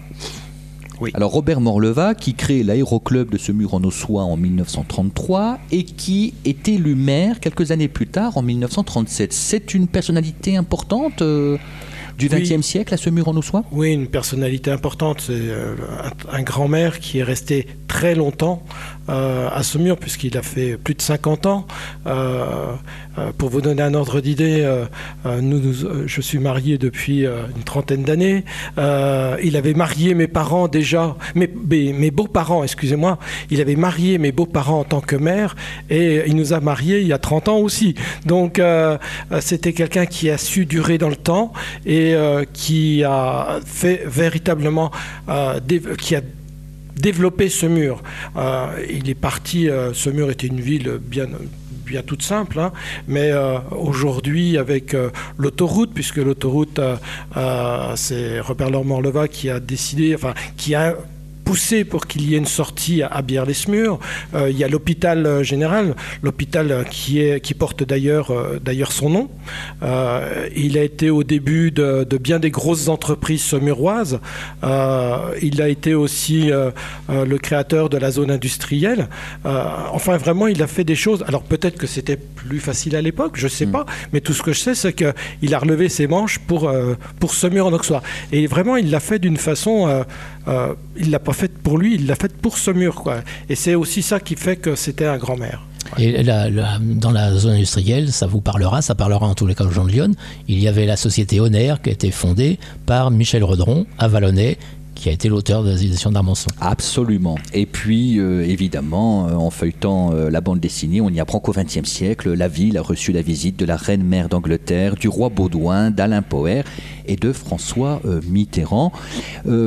[SPEAKER 2] Oui. Alors, Robert Morleva, qui crée l'aéroclub de ce mur en Auxois en mille neuf cent trente-trois et qui est élu maire quelques années plus tard, en mille neuf cent trente-sept. C'est une personnalité importante euh, du vingtième oui. siècle à ce mur en Auxois ?
[SPEAKER 3] Oui, une personnalité importante. C'est euh, un, un grand-maire qui est resté très longtemps euh, à ce mur, puisqu'il a fait plus de cinquante ans. Euh, euh, pour vous donner un ordre d'idée, euh, euh, nous, nous, euh, je suis marié depuis euh, une trentaine d'années. Euh, il avait marié mes parents déjà, mes, mes, mes beaux-parents, excusez-moi. Il avait marié mes beaux-parents en tant que maire, et il nous a mariés il y a trente ans aussi. Donc, euh, c'était quelqu'un qui a su durer dans le temps et euh, qui a fait véritablement, euh, dév- qui a développé ce mur. Euh, il est parti, euh, ce mur était une ville bien, bien toute simple, hein, mais euh, aujourd'hui avec euh, l'autoroute, puisque l'autoroute, euh, euh, c'est Robert Morleva qui a décidé, enfin qui a poussé pour qu'il y ait une sortie à Bière-les-Semurs. Euh, il y a l'hôpital général, l'hôpital qui, est, qui porte d'ailleurs, euh, d'ailleurs son nom. Euh, il a été au début de, de bien des grosses entreprises saumuroises. Euh, il a été aussi euh, euh, le créateur de la zone industrielle. Euh, enfin, vraiment, il a fait des choses. Alors peut-être que c'était plus facile à l'époque, je ne sais mmh. pas, mais tout ce que je sais, c'est qu'il a relevé ses manches pour, euh, pour Saumur-en-Auxois. Et vraiment, il l'a fait d'une façon... Euh, euh, il ne l'a pas fait pour lui, il l'a fait pour Saumur, quoi. Et c'est aussi ça qui fait que c'était un grand-maire.
[SPEAKER 4] Et la, la, dans la zone industrielle, ça vous parlera, ça parlera en tous les cas aux gens de Lyon. Il y avait la société Honner qui a été fondée par Michel Redron à Vallonnet, qui a été l'auteur de la édition d'Armançon.
[SPEAKER 2] Absolument. Et puis, euh, évidemment, euh, en feuilletant euh, la bande dessinée, on y apprend qu'au vingtième siècle, la ville a reçu la visite de la reine-mère d'Angleterre, du roi Baudouin, d'Alain Poher et de François euh, Mitterrand. Euh,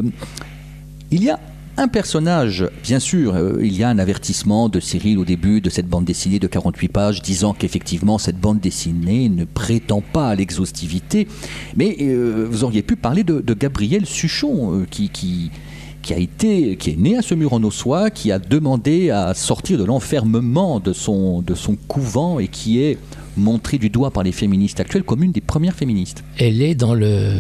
[SPEAKER 2] il y a un personnage, bien sûr, euh, il y a un avertissement de Cyril au début de cette bande dessinée de quarante-huit pages disant qu'effectivement cette bande dessinée ne prétend pas à l'exhaustivité, mais euh, vous auriez pu parler de, de Gabriel Suchon euh, qui, qui, qui, a été, qui est né à ce mur en Auxois, qui a demandé à sortir de l'enfermement de son, de son couvent et qui est montrée du doigt par les féministes actuelles comme une des premières féministes.
[SPEAKER 4] Elle est dans le...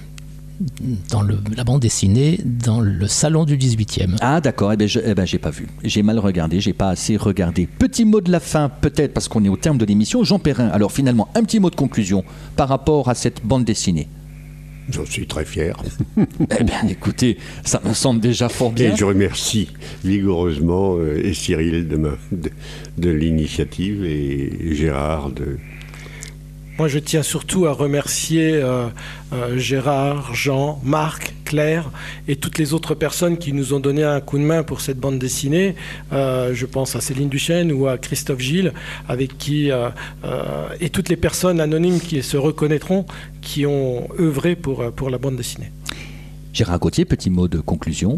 [SPEAKER 4] dans le, la bande dessinée dans le salon du dix-huitième.
[SPEAKER 2] Ah d'accord, eh ben, je, eh ben j'ai pas vu. J'ai mal regardé, j'ai pas assez regardé. Petit mot de la fin, peut-être, parce qu'on est au terme de l'émission. Jean Perrin, alors finalement, un petit mot de conclusion par rapport à cette bande dessinée.
[SPEAKER 5] J'en suis très fier.
[SPEAKER 2] Eh bien, écoutez, ça me semble déjà fort bien.
[SPEAKER 5] Et je remercie vigoureusement euh, et Cyril de, ma, de, de l'initiative et Gérard de...
[SPEAKER 3] Moi, je tiens surtout à remercier euh, euh, Gérard, Jean, Marc, Claire et toutes les autres personnes qui nous ont donné un coup de main pour cette bande dessinée. Euh, je pense à Céline Duchesne ou à Christophe Gilles, avec qui euh, euh, et toutes les personnes anonymes qui se reconnaîtront, qui ont œuvré pour, pour la bande dessinée.
[SPEAKER 2] Gérard Gauthier, petit mot de conclusion.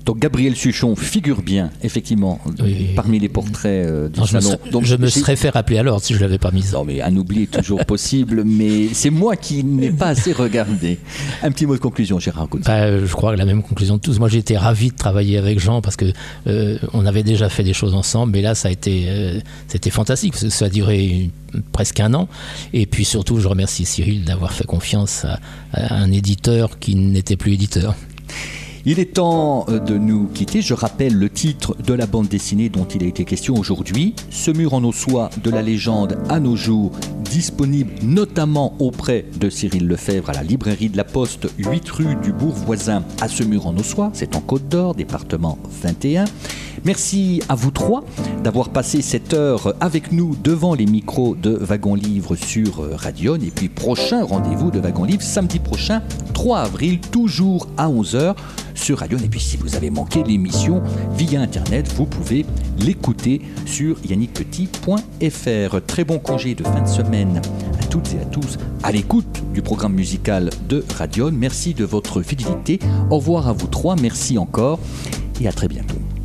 [SPEAKER 2] Donc Gabriel Suchon figure bien, effectivement, oui. parmi les portraits euh, du
[SPEAKER 4] non,
[SPEAKER 2] salon.
[SPEAKER 4] Je me serais,
[SPEAKER 2] Donc,
[SPEAKER 4] je me serais fait rappeler à l'ordre si je ne l'avais pas mise.
[SPEAKER 2] Non, mais un oubli est toujours possible, mais c'est moi qui n'ai pas assez regardé. Un petit mot de conclusion, Gérard Gauthier.
[SPEAKER 4] Bah, je crois que la même conclusion de tous. Moi, j'étais ravi de travailler avec Jean parce que euh, on avait déjà fait des choses ensemble, mais là, ça a été, euh, c'était fantastique parce que ça a duré une, presque un an. Et puis surtout, je remercie Cyril d'avoir fait confiance à, à un éditeur qui n'était plus éditeur.
[SPEAKER 2] Il est temps de nous quitter. Je rappelle le titre de la bande dessinée dont il a été question aujourd'hui. Ce mur en ossois de la légende à nos jours, disponible notamment auprès de Cyril Lefebvre à la librairie de la Poste, huit rue du Bourg voisin à Ce mur en ossois. C'est en Côte d'Or, département vingt et un. Merci à vous trois d'avoir passé cette heure avec nous devant les micros de Wagon Livre sur Radion. Et puis prochain rendez-vous de Wagon Livre samedi prochain, trois avril, toujours à onze heures sur Radion. Et puis si vous avez manqué l'émission via Internet, vous pouvez l'écouter sur yannick petit point f r. Très bon congé de fin de semaine à toutes et à tous à l'écoute du programme musical de Radion. Merci de votre fidélité. Au revoir à vous trois. Merci encore et à très bientôt.